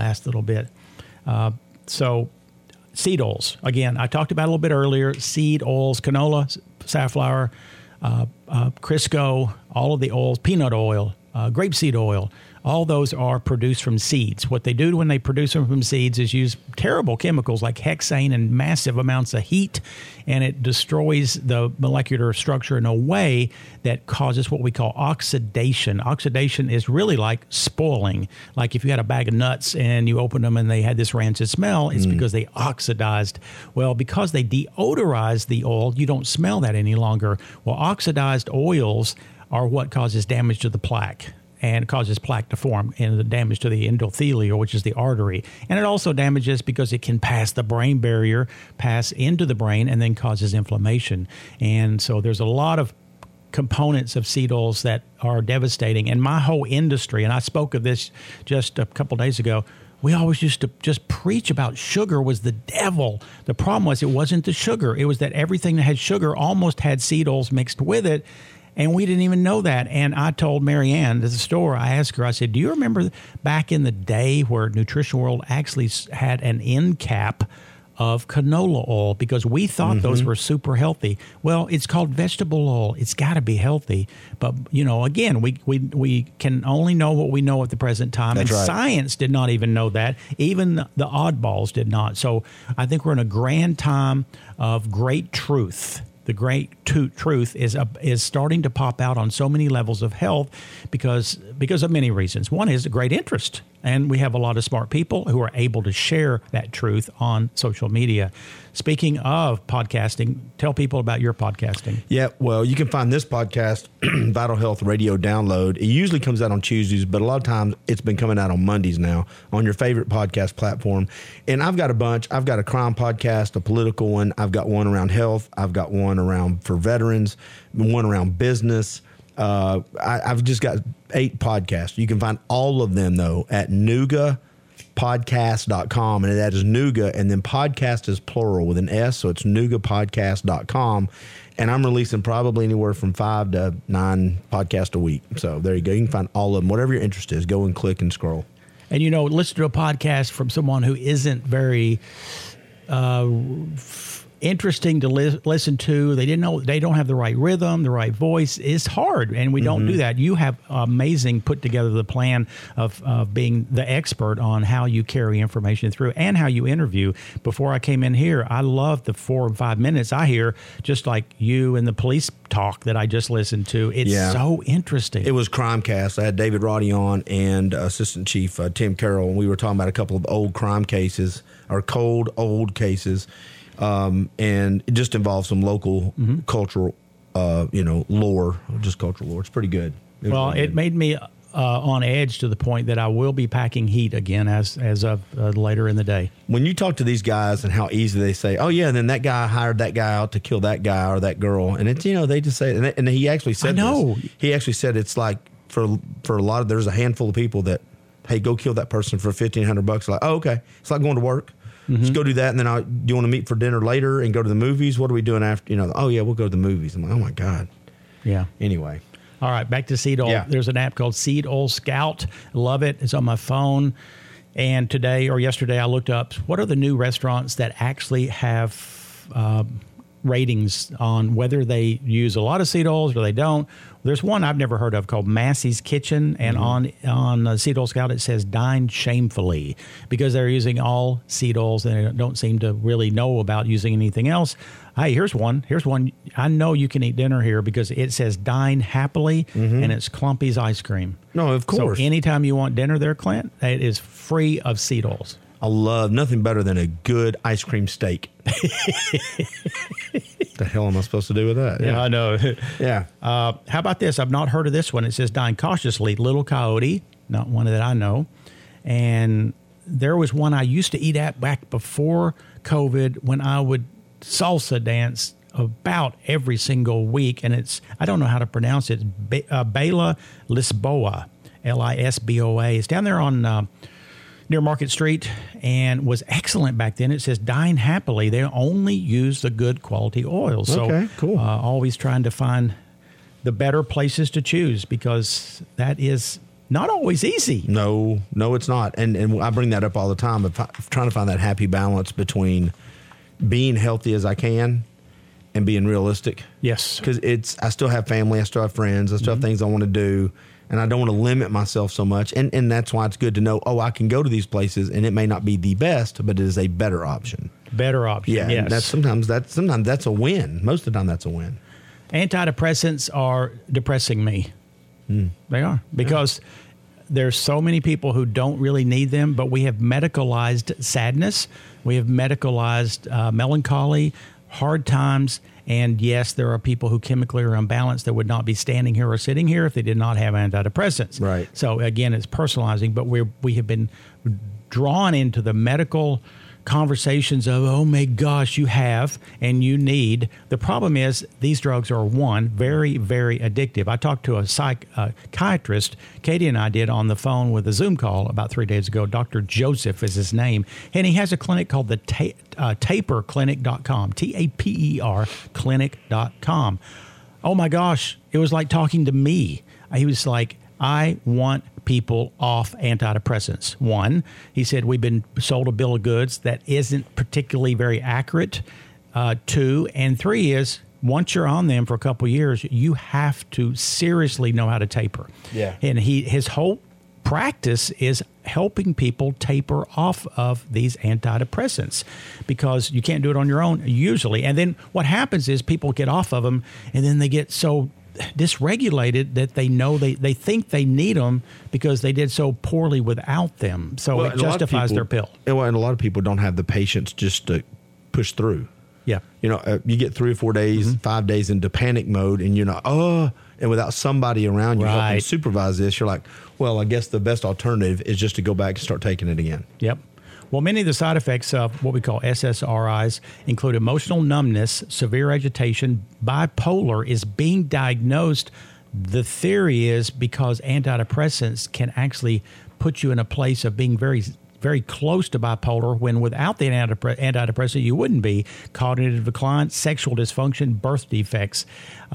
So seed oils. Again, I talked about it a little bit earlier. Seed oils, canola, safflower, Crisco, all of the oils, peanut oil, grapeseed oil. All those are produced from seeds. What they do when they produce them from seeds is use terrible chemicals like hexane and massive amounts of heat, and it destroys the molecular structure in a way that causes what we call oxidation. Oxidation is really like spoiling. Like if you had a bag of nuts and you opened them and they had this rancid smell, it's because they oxidized. Well, because they deodorized the oil, you don't smell that any longer. Well, oxidized oils are what causes damage to the plaque, and causes plaque to form and the damage to the endothelium, which is the artery. And it also damages because it can pass the brain barrier, pass into the brain, and then causes inflammation. And so there's a lot of components of seed oils that are devastating. And my whole industry, and I spoke of this just a couple days ago, we always used to just preach about sugar was the devil. The problem was it wasn't the sugar. It was that everything that had sugar almost had seed oils mixed with it. And we didn't even know that. And I told Mary Ann at the store, I asked her, I said, do you remember back in the day where Nutrition World actually had an end cap of canola oil because we thought those were super healthy? Well, it's called vegetable oil. It's got to be healthy. But, you know, again, we can only know what we know at the present time. That's and right. Science did not even know that. Even the oddballs did not. So I think we're in a grand time of great truth. the great truth is starting to pop out on so many levels of health because of many reasons. One is a great interest, and we have a lot of smart people who are able to share that truth on social media. Speaking of podcasting, tell people about your podcasting. Yeah, well, you can find this podcast, Vital Health Radio Download. It usually comes out on Tuesdays, but a lot of times it's been coming out on Mondays now on your favorite podcast platform. And I've got a bunch. I've got a crime podcast, a political one. I've got one around health. I've got one around for veterans, one around business. I've just got 8 podcasts. You can find all of them, though, at NugaPodcast.com, and that is Nuga, and then podcast is plural with an S, so it's NugaPodcast.com. And I'm releasing probably anywhere from 5 to 9 podcasts a week. So there you go. You can find all of them. Whatever your interest is, go and click and scroll. And, listen to a podcast from someone who isn't very interesting to listen to. They don't have the right rhythm, the right voice. It's hard, and we don't do that. You have amazing put together the plan of being the expert on how you carry information through and how you interview. Before I came in here, I love the 4 and 5 minutes I hear, just like you and the police talk that I just listened to. It's so interesting. It was Crimecast. I had David Roddy on and Assistant Chief Tim Carroll, and we were talking about a couple of old crime cases, or cold old cases. And it just involves some local cultural, lore, just cultural lore. It's pretty good. It made me on edge to the point that I will be packing heat again as of later in the day. When you talk to these guys and how easy they say, "Oh yeah," and then that guy hired that guy out to kill that guy or that girl, and it's they just say, and he actually said, he actually said it's like for a lot of there's a handful of people that, hey, go kill that person for $1,500. Like, oh okay, it's like going to work. Just go do that, and then do you want to meet for dinner later and go to the movies? What are we doing after? Oh, yeah, we'll go to the movies. I'm like, oh, my God. Yeah. Anyway. All right, back to Seed Oil. Yeah. There's an app called Seed Oil Scout. Love it. It's on my phone. And today or yesterday I looked up what are the new restaurants that actually have ratings on whether they use a lot of seed oils or they don't. There's one I've never heard of called Massey's Kitchen, and on Seed Oil Scout it says dine shamefully because they're using all seed oils and they don't seem to really know about using anything else. Hey, here's one. I know you can eat dinner here because it says dine happily, and it's Clumpy's ice cream. No, of course. So anytime you want dinner there, Clint, it is free of seed oils. I love nothing better than a good ice cream steak. The hell am I supposed to do with that? Yeah, I know. Yeah. How about this? I've not heard of this one. It says dine cautiously. Little Coyote, not one that I know. And there was one I used to eat at back before COVID when I would salsa dance about every single week. And I don't know how to pronounce it. Bela Lisboa, Lisboa. It's down there on near Market Street and was excellent back then. It says dine happily. They only use the good quality oils. Okay, cool. Always trying to find the better places to choose because that is not always easy. No, it's not. And I bring that up all the time. Trying to find that happy balance between being healthy as I can and being realistic. Yes. Because I still have family. I still have friends. I still have things I want to do. And I don't want to limit myself so much. And that's why it's good to know, I can go to these places and it may not be the best, but it is a better option. Better option, yeah, yes. Sometimes that's a win. Most of the time that's a win. Antidepressants are depressing me. They are. Because there's so many people who don't really need them, but we have medicalized sadness. We have medicalized melancholy, hard times. And yes, there are people who chemically are unbalanced that would not be standing here or sitting here if they did not have antidepressants. Right. So again, it's personalizing, but we have been drawn into the medical conversations of, oh my gosh, you have and you need. The problem is these drugs are, one, very, very addictive. I talked to a psychiatrist, Katie and I did on the phone with a Zoom call about 3 days ago. Dr. Joseph is his name, and he has a clinic called the taperclinic.com, TAPER clinic.com. Oh my gosh, it was like talking to me. He was like, I want people off antidepressants. One, he said, we've been sold a bill of goods that isn't particularly very accurate. 2, and 3 is once you're on them for a couple of years, you have to seriously know how to taper. Yeah. And his whole practice is helping people taper off of these antidepressants, because you can't do it on your own usually. And then what happens is people get off of them, and then they get so dysregulated that they think they need them because they did so poorly without them. So it justifies their pill. And a lot of people don't have the patience just to push through. Yeah. You get 3 or 4 days, 5 days into panic mode, and you're not, and without somebody around you helping supervise this, you're like, well, I guess the best alternative is just to go back and start taking it again. Yep. Well, many of the side effects of what we call SSRIs include emotional numbness, severe agitation, bipolar is being diagnosed. The theory is because antidepressants can actually put you in a place of being very, very close to bipolar, when without the antidepressant, you wouldn't be. Cognitive decline, sexual dysfunction, birth defects.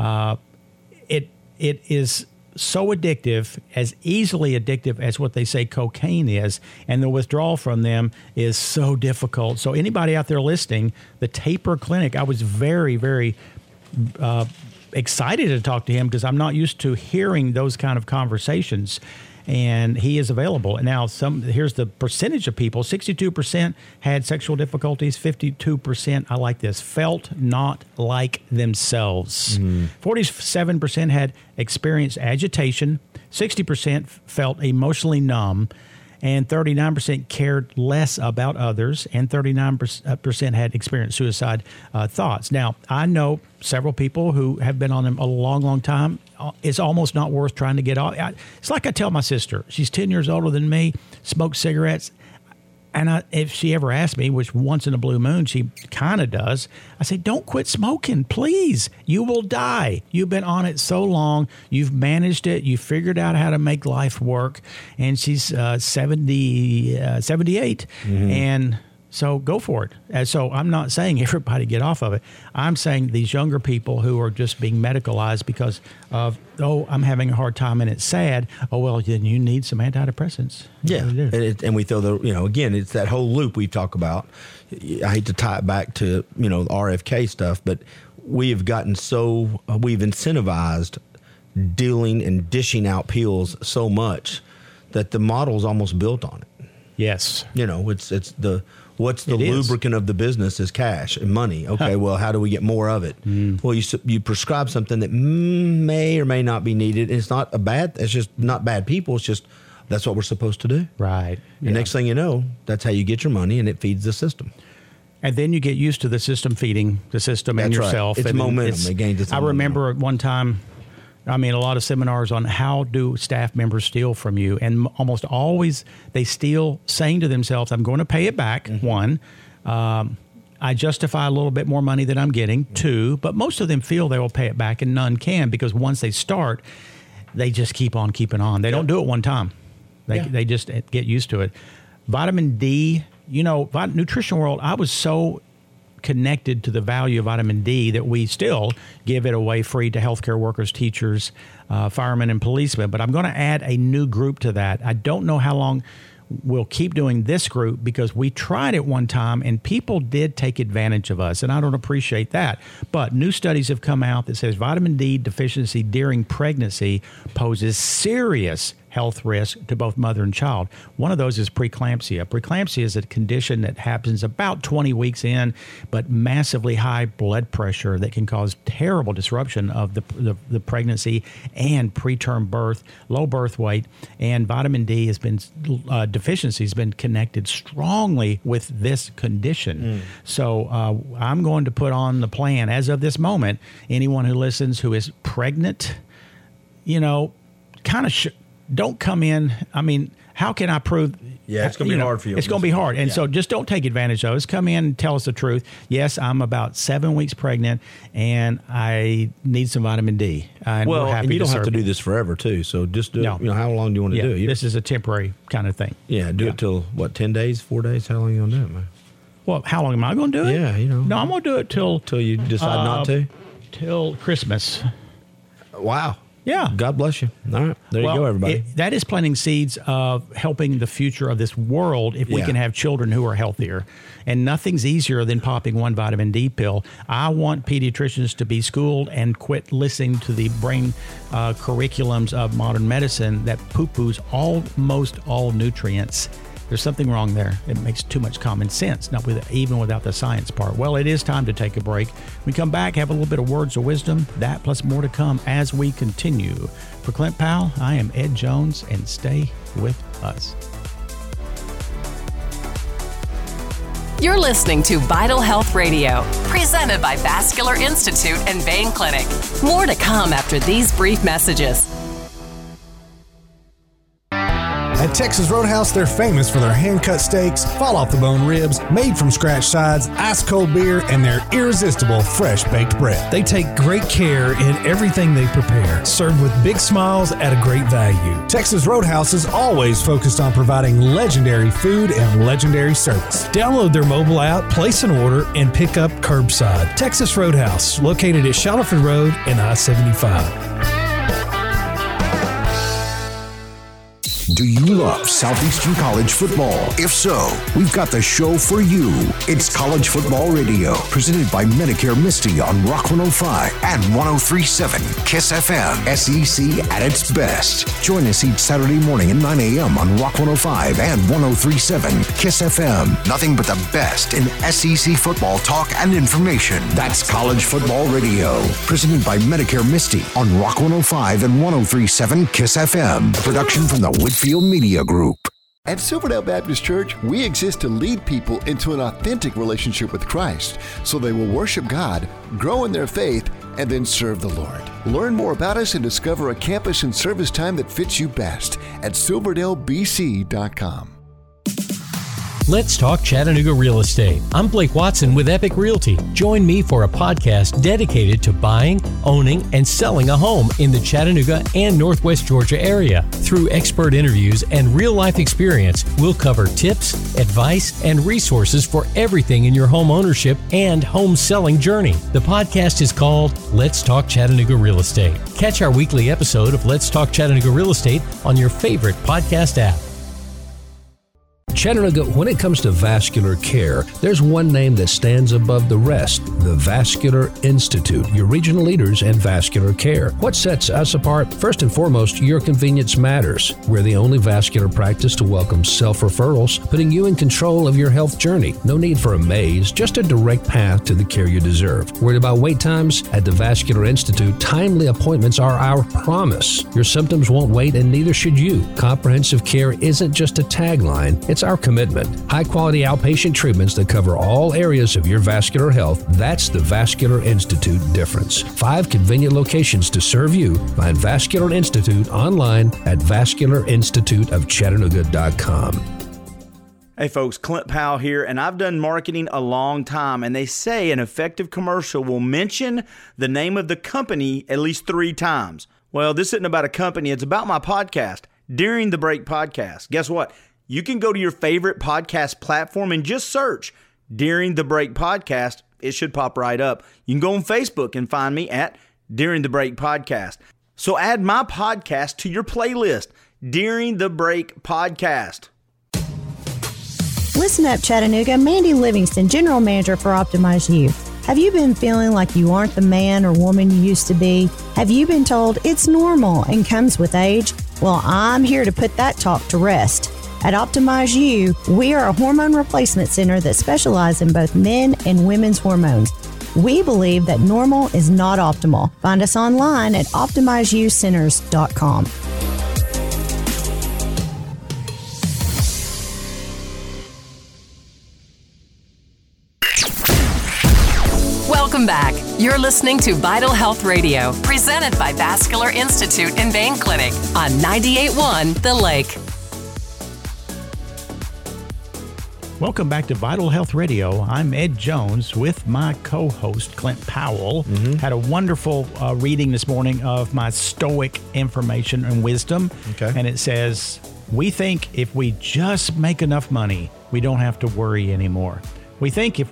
It is so addictive, as easily addictive as what they say cocaine is, and the withdrawal from them is so difficult. So anybody out there listening, the Taper Clinic, I was very, very excited to talk to him because I'm not used to hearing those kind of conversations. And he is available. And now here's the percentage of people. 62% had sexual difficulties. 52%, I like this, felt not like themselves. 47% had experienced agitation. 60% felt emotionally numb. And 39% cared less about others. And 39% had experienced suicide thoughts. Now, I know several people who have been on them a long, long time. It's almost not worth trying to get off. It's like I tell my sister. She's 10 years older than me, smokes cigarettes. And if she ever asks me, which once in a blue moon she kind of does, I say, don't quit smoking, please. You will die. You've been on it so long. You've managed it. You figured out how to make life work. And she's 78. And so go for it. And so I'm not saying everybody get off of it. I'm saying these younger people who are just being medicalized because of, I'm having a hard time and it's sad. Oh, well, then you need some antidepressants. Yeah. And we throw again, it's that whole loop we talk about. I hate to tie it back to, the RFK stuff, but we have gotten we've incentivized dealing and dishing out pills so much that the model's almost built on it. Yes. What's the lubricant of the business is cash and money. Okay, well, how do we get more of it? Well, you prescribe something that may or may not be needed. It's not it's just not bad people. It's just that's what we're supposed to do. Right. And next thing you know, that's how you get your money, and it feeds the system. And then you get used to the system feeding the system and yourself. Right. It's momentum. It gains its momentum. I remember at one time, a lot of seminars on how do staff members steal from you. And almost always they steal saying to themselves, I'm going to pay it back, one. I justify a little bit more money than I'm getting, two. But most of them feel they will pay it back, and none can, because once they start, they just keep on keeping on. They don't do it one time. They just get used to it. Vitamin D, Nutrition World, I was so connected to the value of vitamin D that we still give it away free to healthcare workers, teachers, firemen, and policemen. But I'm going to add a new group to that. I don't know how long we'll keep doing this group, because we tried it one time and people did take advantage of us, and I don't appreciate that. But new studies have come out that says vitamin D deficiency during pregnancy poses serious health risk to both mother and child. One of those is preeclampsia. Preeclampsia is a condition that happens about 20 weeks in, but massively high blood pressure that can cause terrible disruption of the pregnancy and preterm birth, low birth weight, and vitamin D has been deficiency has been connected strongly with this condition. So I'm going to put on the plan as of this moment. Anyone who listens who is pregnant, don't come in. How can I prove? Yeah, it's going to be hard for you. It's going to be hard. And so just don't take advantage of it. Come in and tell us the truth. Yes, I'm about 7 weeks pregnant and I need some vitamin D. And we're happy and you don't to have to serve do this forever too. So just do it. How long do you want to do it? This is a temporary kind of thing. Yeah, do it till 10 days, 4 days? How long are you going to do it, man? Well, how long am I going to do it? Yeah, No, I'm going to do it till you decide not to? Till Christmas. Wow. Yeah. God bless you. All right. There you go, everybody. That is planting seeds of helping the future of this world if we can have children who are healthier. And nothing's easier than popping one vitamin D pill. I want pediatricians to be schooled and quit listening to the brain curriculums of modern medicine that poo-poos almost all nutrients. There's something wrong there. It makes too much common sense, even without the science part. Well, it is time to take a break. When we come back, have a little bit of words of wisdom, that plus more to come as we continue. For Clint Powell, I am Ed Jones, and stay with us. You're listening to Vital Health Radio, presented by Vascular Institute and Vein Clinic. More to come after these brief messages. At Texas Roadhouse, they're famous for their hand-cut steaks, fall-off-the-bone ribs, made-from-scratch sides, ice-cold beer, and their irresistible fresh-baked bread. They take great care in everything they prepare, served with big smiles at a great value. Texas Roadhouse is always focused on providing legendary food and legendary service. Download their mobile app, place an order, and pick up curbside. Texas Roadhouse, located at Shallowford Road and I-75. Do you love Southeastern College football? If so, we've got the show for you. It's College Football Radio, presented by Medicare Misty on Rock 105 and 103.7 KISS FM. SEC at its best. Join us each Saturday morning at 9 a.m. on Rock 105 and 103.7 KISS FM. Nothing but the best in SEC football talk and information. That's College Football Radio, presented by Medicare Misty on Rock 105 and 103.7 KISS FM. A production from the Whitfield Media Group. At Silverdale Baptist Church, we exist to lead people into an authentic relationship with Christ so they will worship God, grow in their faith, and then serve the Lord. Learn more about us and discover a campus and service time that fits you best at silverdalebc.com. Let's talk Chattanooga real estate. I'm Blake Watson with Epic Realty. Join me for a podcast dedicated to buying, owning, and selling a home in the Chattanooga and Northwest Georgia area. Through expert interviews and real-life experience, we'll cover tips, advice, and resources for everything in your home ownership and home selling journey. The podcast is called Let's Talk Chattanooga Real Estate. Catch our weekly episode of Let's Talk Chattanooga Real Estate on your favorite podcast app. Chattanooga, when it comes to vascular care, there's one name that stands above the rest, the Vascular Institute, your regional leaders in vascular care. What sets us apart? First and foremost, your convenience matters. We're the only vascular practice to welcome self-referrals, putting you in control of your health journey. No need for a maze, just a direct path to the care you deserve. Worried about wait times? At the Vascular Institute, timely appointments are our promise. Your symptoms won't wait, and neither should you. Comprehensive care isn't just a tagline, it's our commitment. High-quality outpatient treatments that cover all areas of your vascular health. That's the Vascular Institute difference. 5 convenient locations to serve you. Find Vascular Institute online at vascularinstituteofchattanooga.com. Hey folks, Clint Powell here, and I've done marketing a long time, and they say an effective commercial will mention the name of the company at least 3 times. Well, this isn't about a company, it's about my podcast, During the Break Podcast. Guess what? You can go to your favorite podcast platform and just search During the Break Podcast. It should pop right up. You can go on Facebook and find me at During the Break Podcast. So add my podcast to your playlist, During the Break Podcast. Listen up, Chattanooga. Mandy Livingston, General Manager for Optimize You. Have you been feeling like you aren't the man or woman you used to be? Have you been told it's normal and comes with age? Well, I'm here to put that talk to rest. At Optimize You, we are a hormone replacement center that specializes in both men and women's hormones. We believe that normal is not optimal. Find us online at OptimizeYouCenters.com. Welcome back. You're listening to Vital Health Radio, presented by Vascular Institute and Vein Clinic on 98.1 The Lake. Welcome back to Vital Health Radio. I'm Ed Jones with my co-host, Clint Powell. Had a wonderful reading this morning of my Stoic information and wisdom. Okay. And it says, we think if we just make enough money, we don't have to worry anymore. We think if we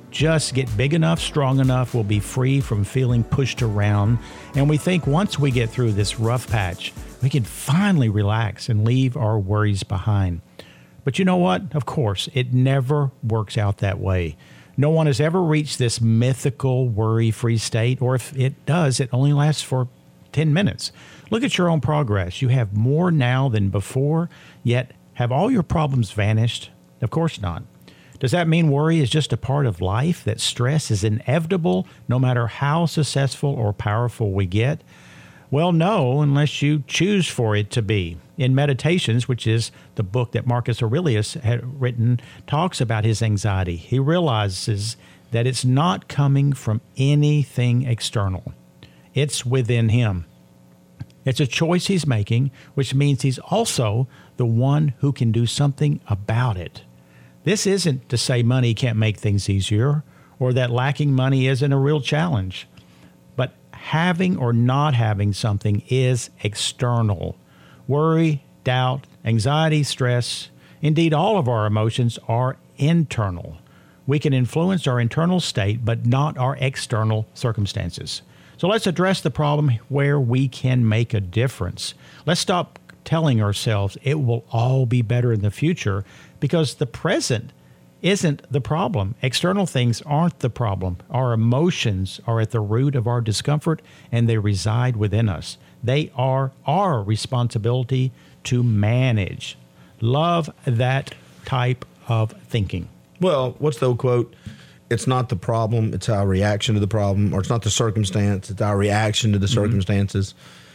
just get big enough, strong enough, we'll be free from feeling pushed around. And we think once we get through this rough patch, we can finally relax and leave our worries behind. But you know what? Of course, it never works out that way. No one has ever reached this mythical worry-free state, or if it does, it only lasts for 10 minutes. Look at your own progress. You have more now than before, yet have all your problems vanished? Of course not. Does that mean worry is just a part of life, that stress is inevitable no matter how successful or powerful we get? Well, no, unless you choose for it to be. In Meditations, which is the book that Marcus Aurelius had written, talks about his anxiety. He realizes that it's not coming from anything external. It's within him. It's a choice he's making, which means he's also the one who can do something about it. This isn't to say money can't make things easier or that lacking money isn't a real challenge. But having or not having something is external. Worry, doubt, anxiety, stress, indeed all of our emotions are internal. We can influence our internal state, but not our external circumstances. So let's address the problem where we can make a difference. Let's stop telling ourselves it will all be better in the future, because the present isn't the problem. External things aren't the problem. Our emotions are at the root of our discomfort, and they reside within us. They are our responsibility to manage. Love that type of thinking. Well, what's the old quote? It's not the problem, it's our reaction to the problem, or it's not the circumstance, it's our reaction to the circumstances.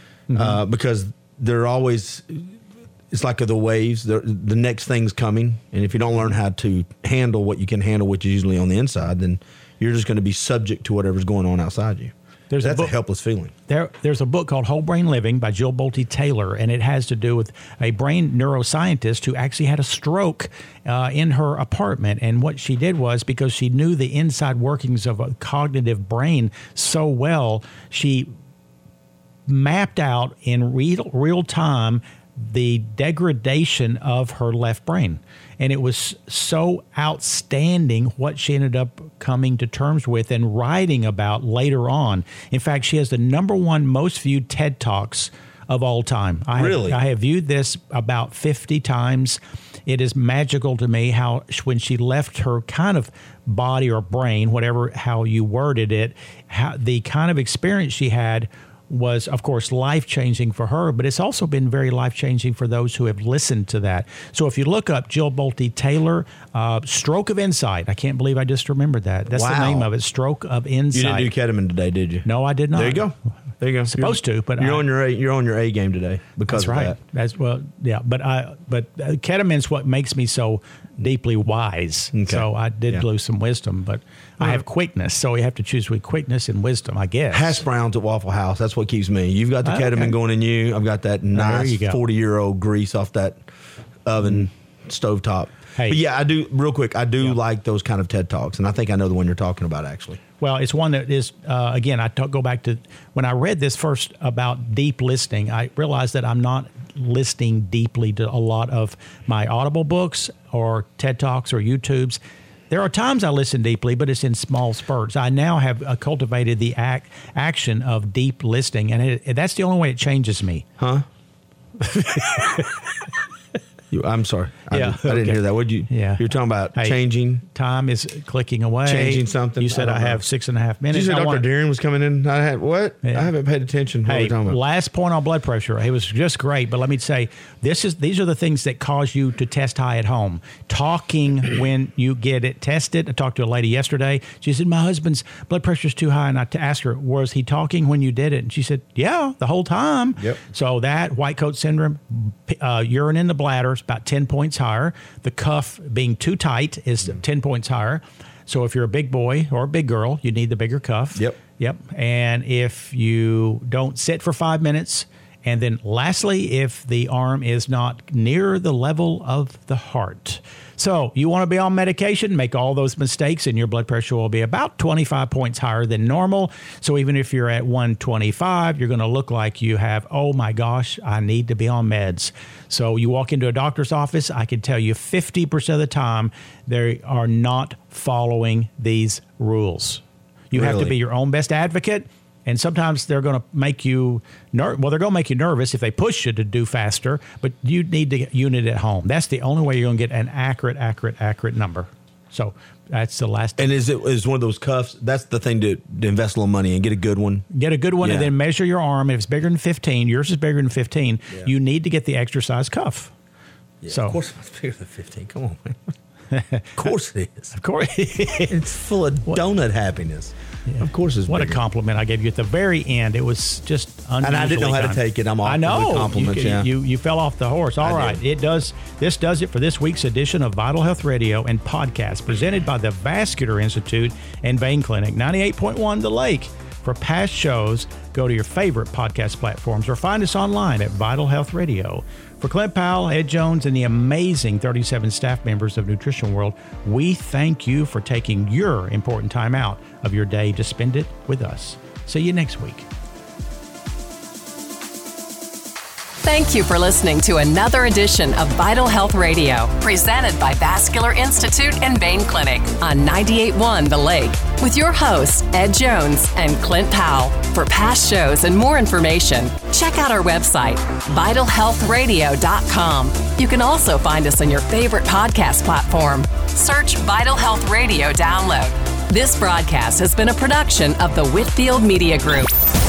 Because they're always, it's like the waves, the next thing's coming. And if you don't learn how to handle what you can handle, which is usually on the inside, then you're just going to be subject to whatever's going on outside you. That's a helpless feeling. There's a book called Whole Brain Living by Jill Bolte Taylor, and it has to do with a brain neuroscientist who actually had a stroke in her apartment. And what she did was, because she knew the inside workings of a cognitive brain so well, she mapped out in real time the degradation of her left brain. And it was so outstanding what she ended up coming to terms with and writing about later on. In fact, she has the #1 most viewed TED Talks of all time. I have viewed this about 50 times. It is magical to me how when she left her kind of body or brain, whatever, how you worded it, how the kind of experience she had was, of course, life-changing for her, but it's also been very life-changing for those who have listened to that. So if you look up Jill Bolte Taylor, Stroke of Insight. I can't believe I just remembered that. That's the name of it, Stroke of Insight. You didn't do ketamine today, did you? No, I did not. There you go. There you go. Supposed to, but you're on your A game today because that's right. of that. That's well, yeah. But ketamine's what makes me so deeply wise. Okay. So I did lose some wisdom, but I have quickness. So you have to choose between quickness and wisdom, I guess. Hash browns at Waffle House. That's what keeps me. You've got the ketamine going in you. I've got that nice 40-year-old grease off that oven stovetop. Hey. But yeah, I do, real quick, I do like those kind of TED Talks, and I think I know the one you're talking about, actually. Well, it's one that is, again, go back to when I read this first about deep listening, I realized that I'm not listening deeply to a lot of my Audible books or TED Talks or YouTubes. There are times I listen deeply, but it's in small spurts. I now have cultivated the action of deep listening, and that's the only way it changes me. Huh? I'm sorry. I didn't hear that. You're talking about changing? Time is clicking away. Changing something? You said I have 6.5 minutes. Did you say Dr. Deering was coming in? I had what? Yeah. I haven't paid attention. What are we talking about? Last point on blood pressure. It was just great, but let me say, these are the things that cause you to test high at home. Talking when you get it tested. I talked to a lady yesterday. She said, my husband's blood pressure is too high. And I asked her, was he talking when you did it? And she said, yeah, the whole time. Yep. So that white coat syndrome, urine in the bladder, about 10 points higher. The cuff being too tight is 10 points higher. So if you're a big boy or a big girl, you need the bigger cuff. Yep. And if you don't sit for 5 minutes And then lastly, if the arm is not near the level of the heart. So you want to be on medication, make all those mistakes, and your blood pressure will be about 25 points higher than normal. So even if you're at 125, you're going to look like you have, oh my gosh, I need to be on meds. So you walk into a doctor's office, I can tell you 50% of the time they are not following these rules. You have to be your own best advocate. And sometimes they're going to make you they're going to make you nervous if they push you to do faster, but you need to unit at home. That's the only way you're going to get an accurate number. So that's the last. And is one of those cuffs? That's the thing to invest a little money and get a good one. Get a good one, and then measure your arm. If it's bigger than 15, yours is bigger than 15. Yeah. You need to get the exercise cuff. Yeah, so of course, it's bigger than 15. Come on, man. Of course it is. Of course. It's full of donut happiness. Yeah. Of course it's What bigger. a compliment I gave you at the very end. It was just unusually And I didn't know how kind. to take it. I'm off I know. the compliments. You fell off the horse. All right. This does it for this week's edition of Vital Health Radio and Podcast, presented by the Vascular Institute and Vein Clinic, 98.1 The Lake. For past shows, go to your favorite podcast platforms or find us online at Vital Health Radio. For Clint Powell, Ed Jones, and the amazing 37 staff members of Nutrition World, we thank you for taking your important time out of your day to spend it with us. See you next week. Thank you for listening to another edition of Vital Health Radio, presented by Vascular Institute and Vein Clinic on 98.1 The Lake, with your hosts, Ed Jones and Clint Powell. For past shows and more information, check out our website, vitalhealthradio.com. You can also find us on your favorite podcast platform. Search Vital Health Radio Download. This broadcast has been a production of the Whitfield Media Group.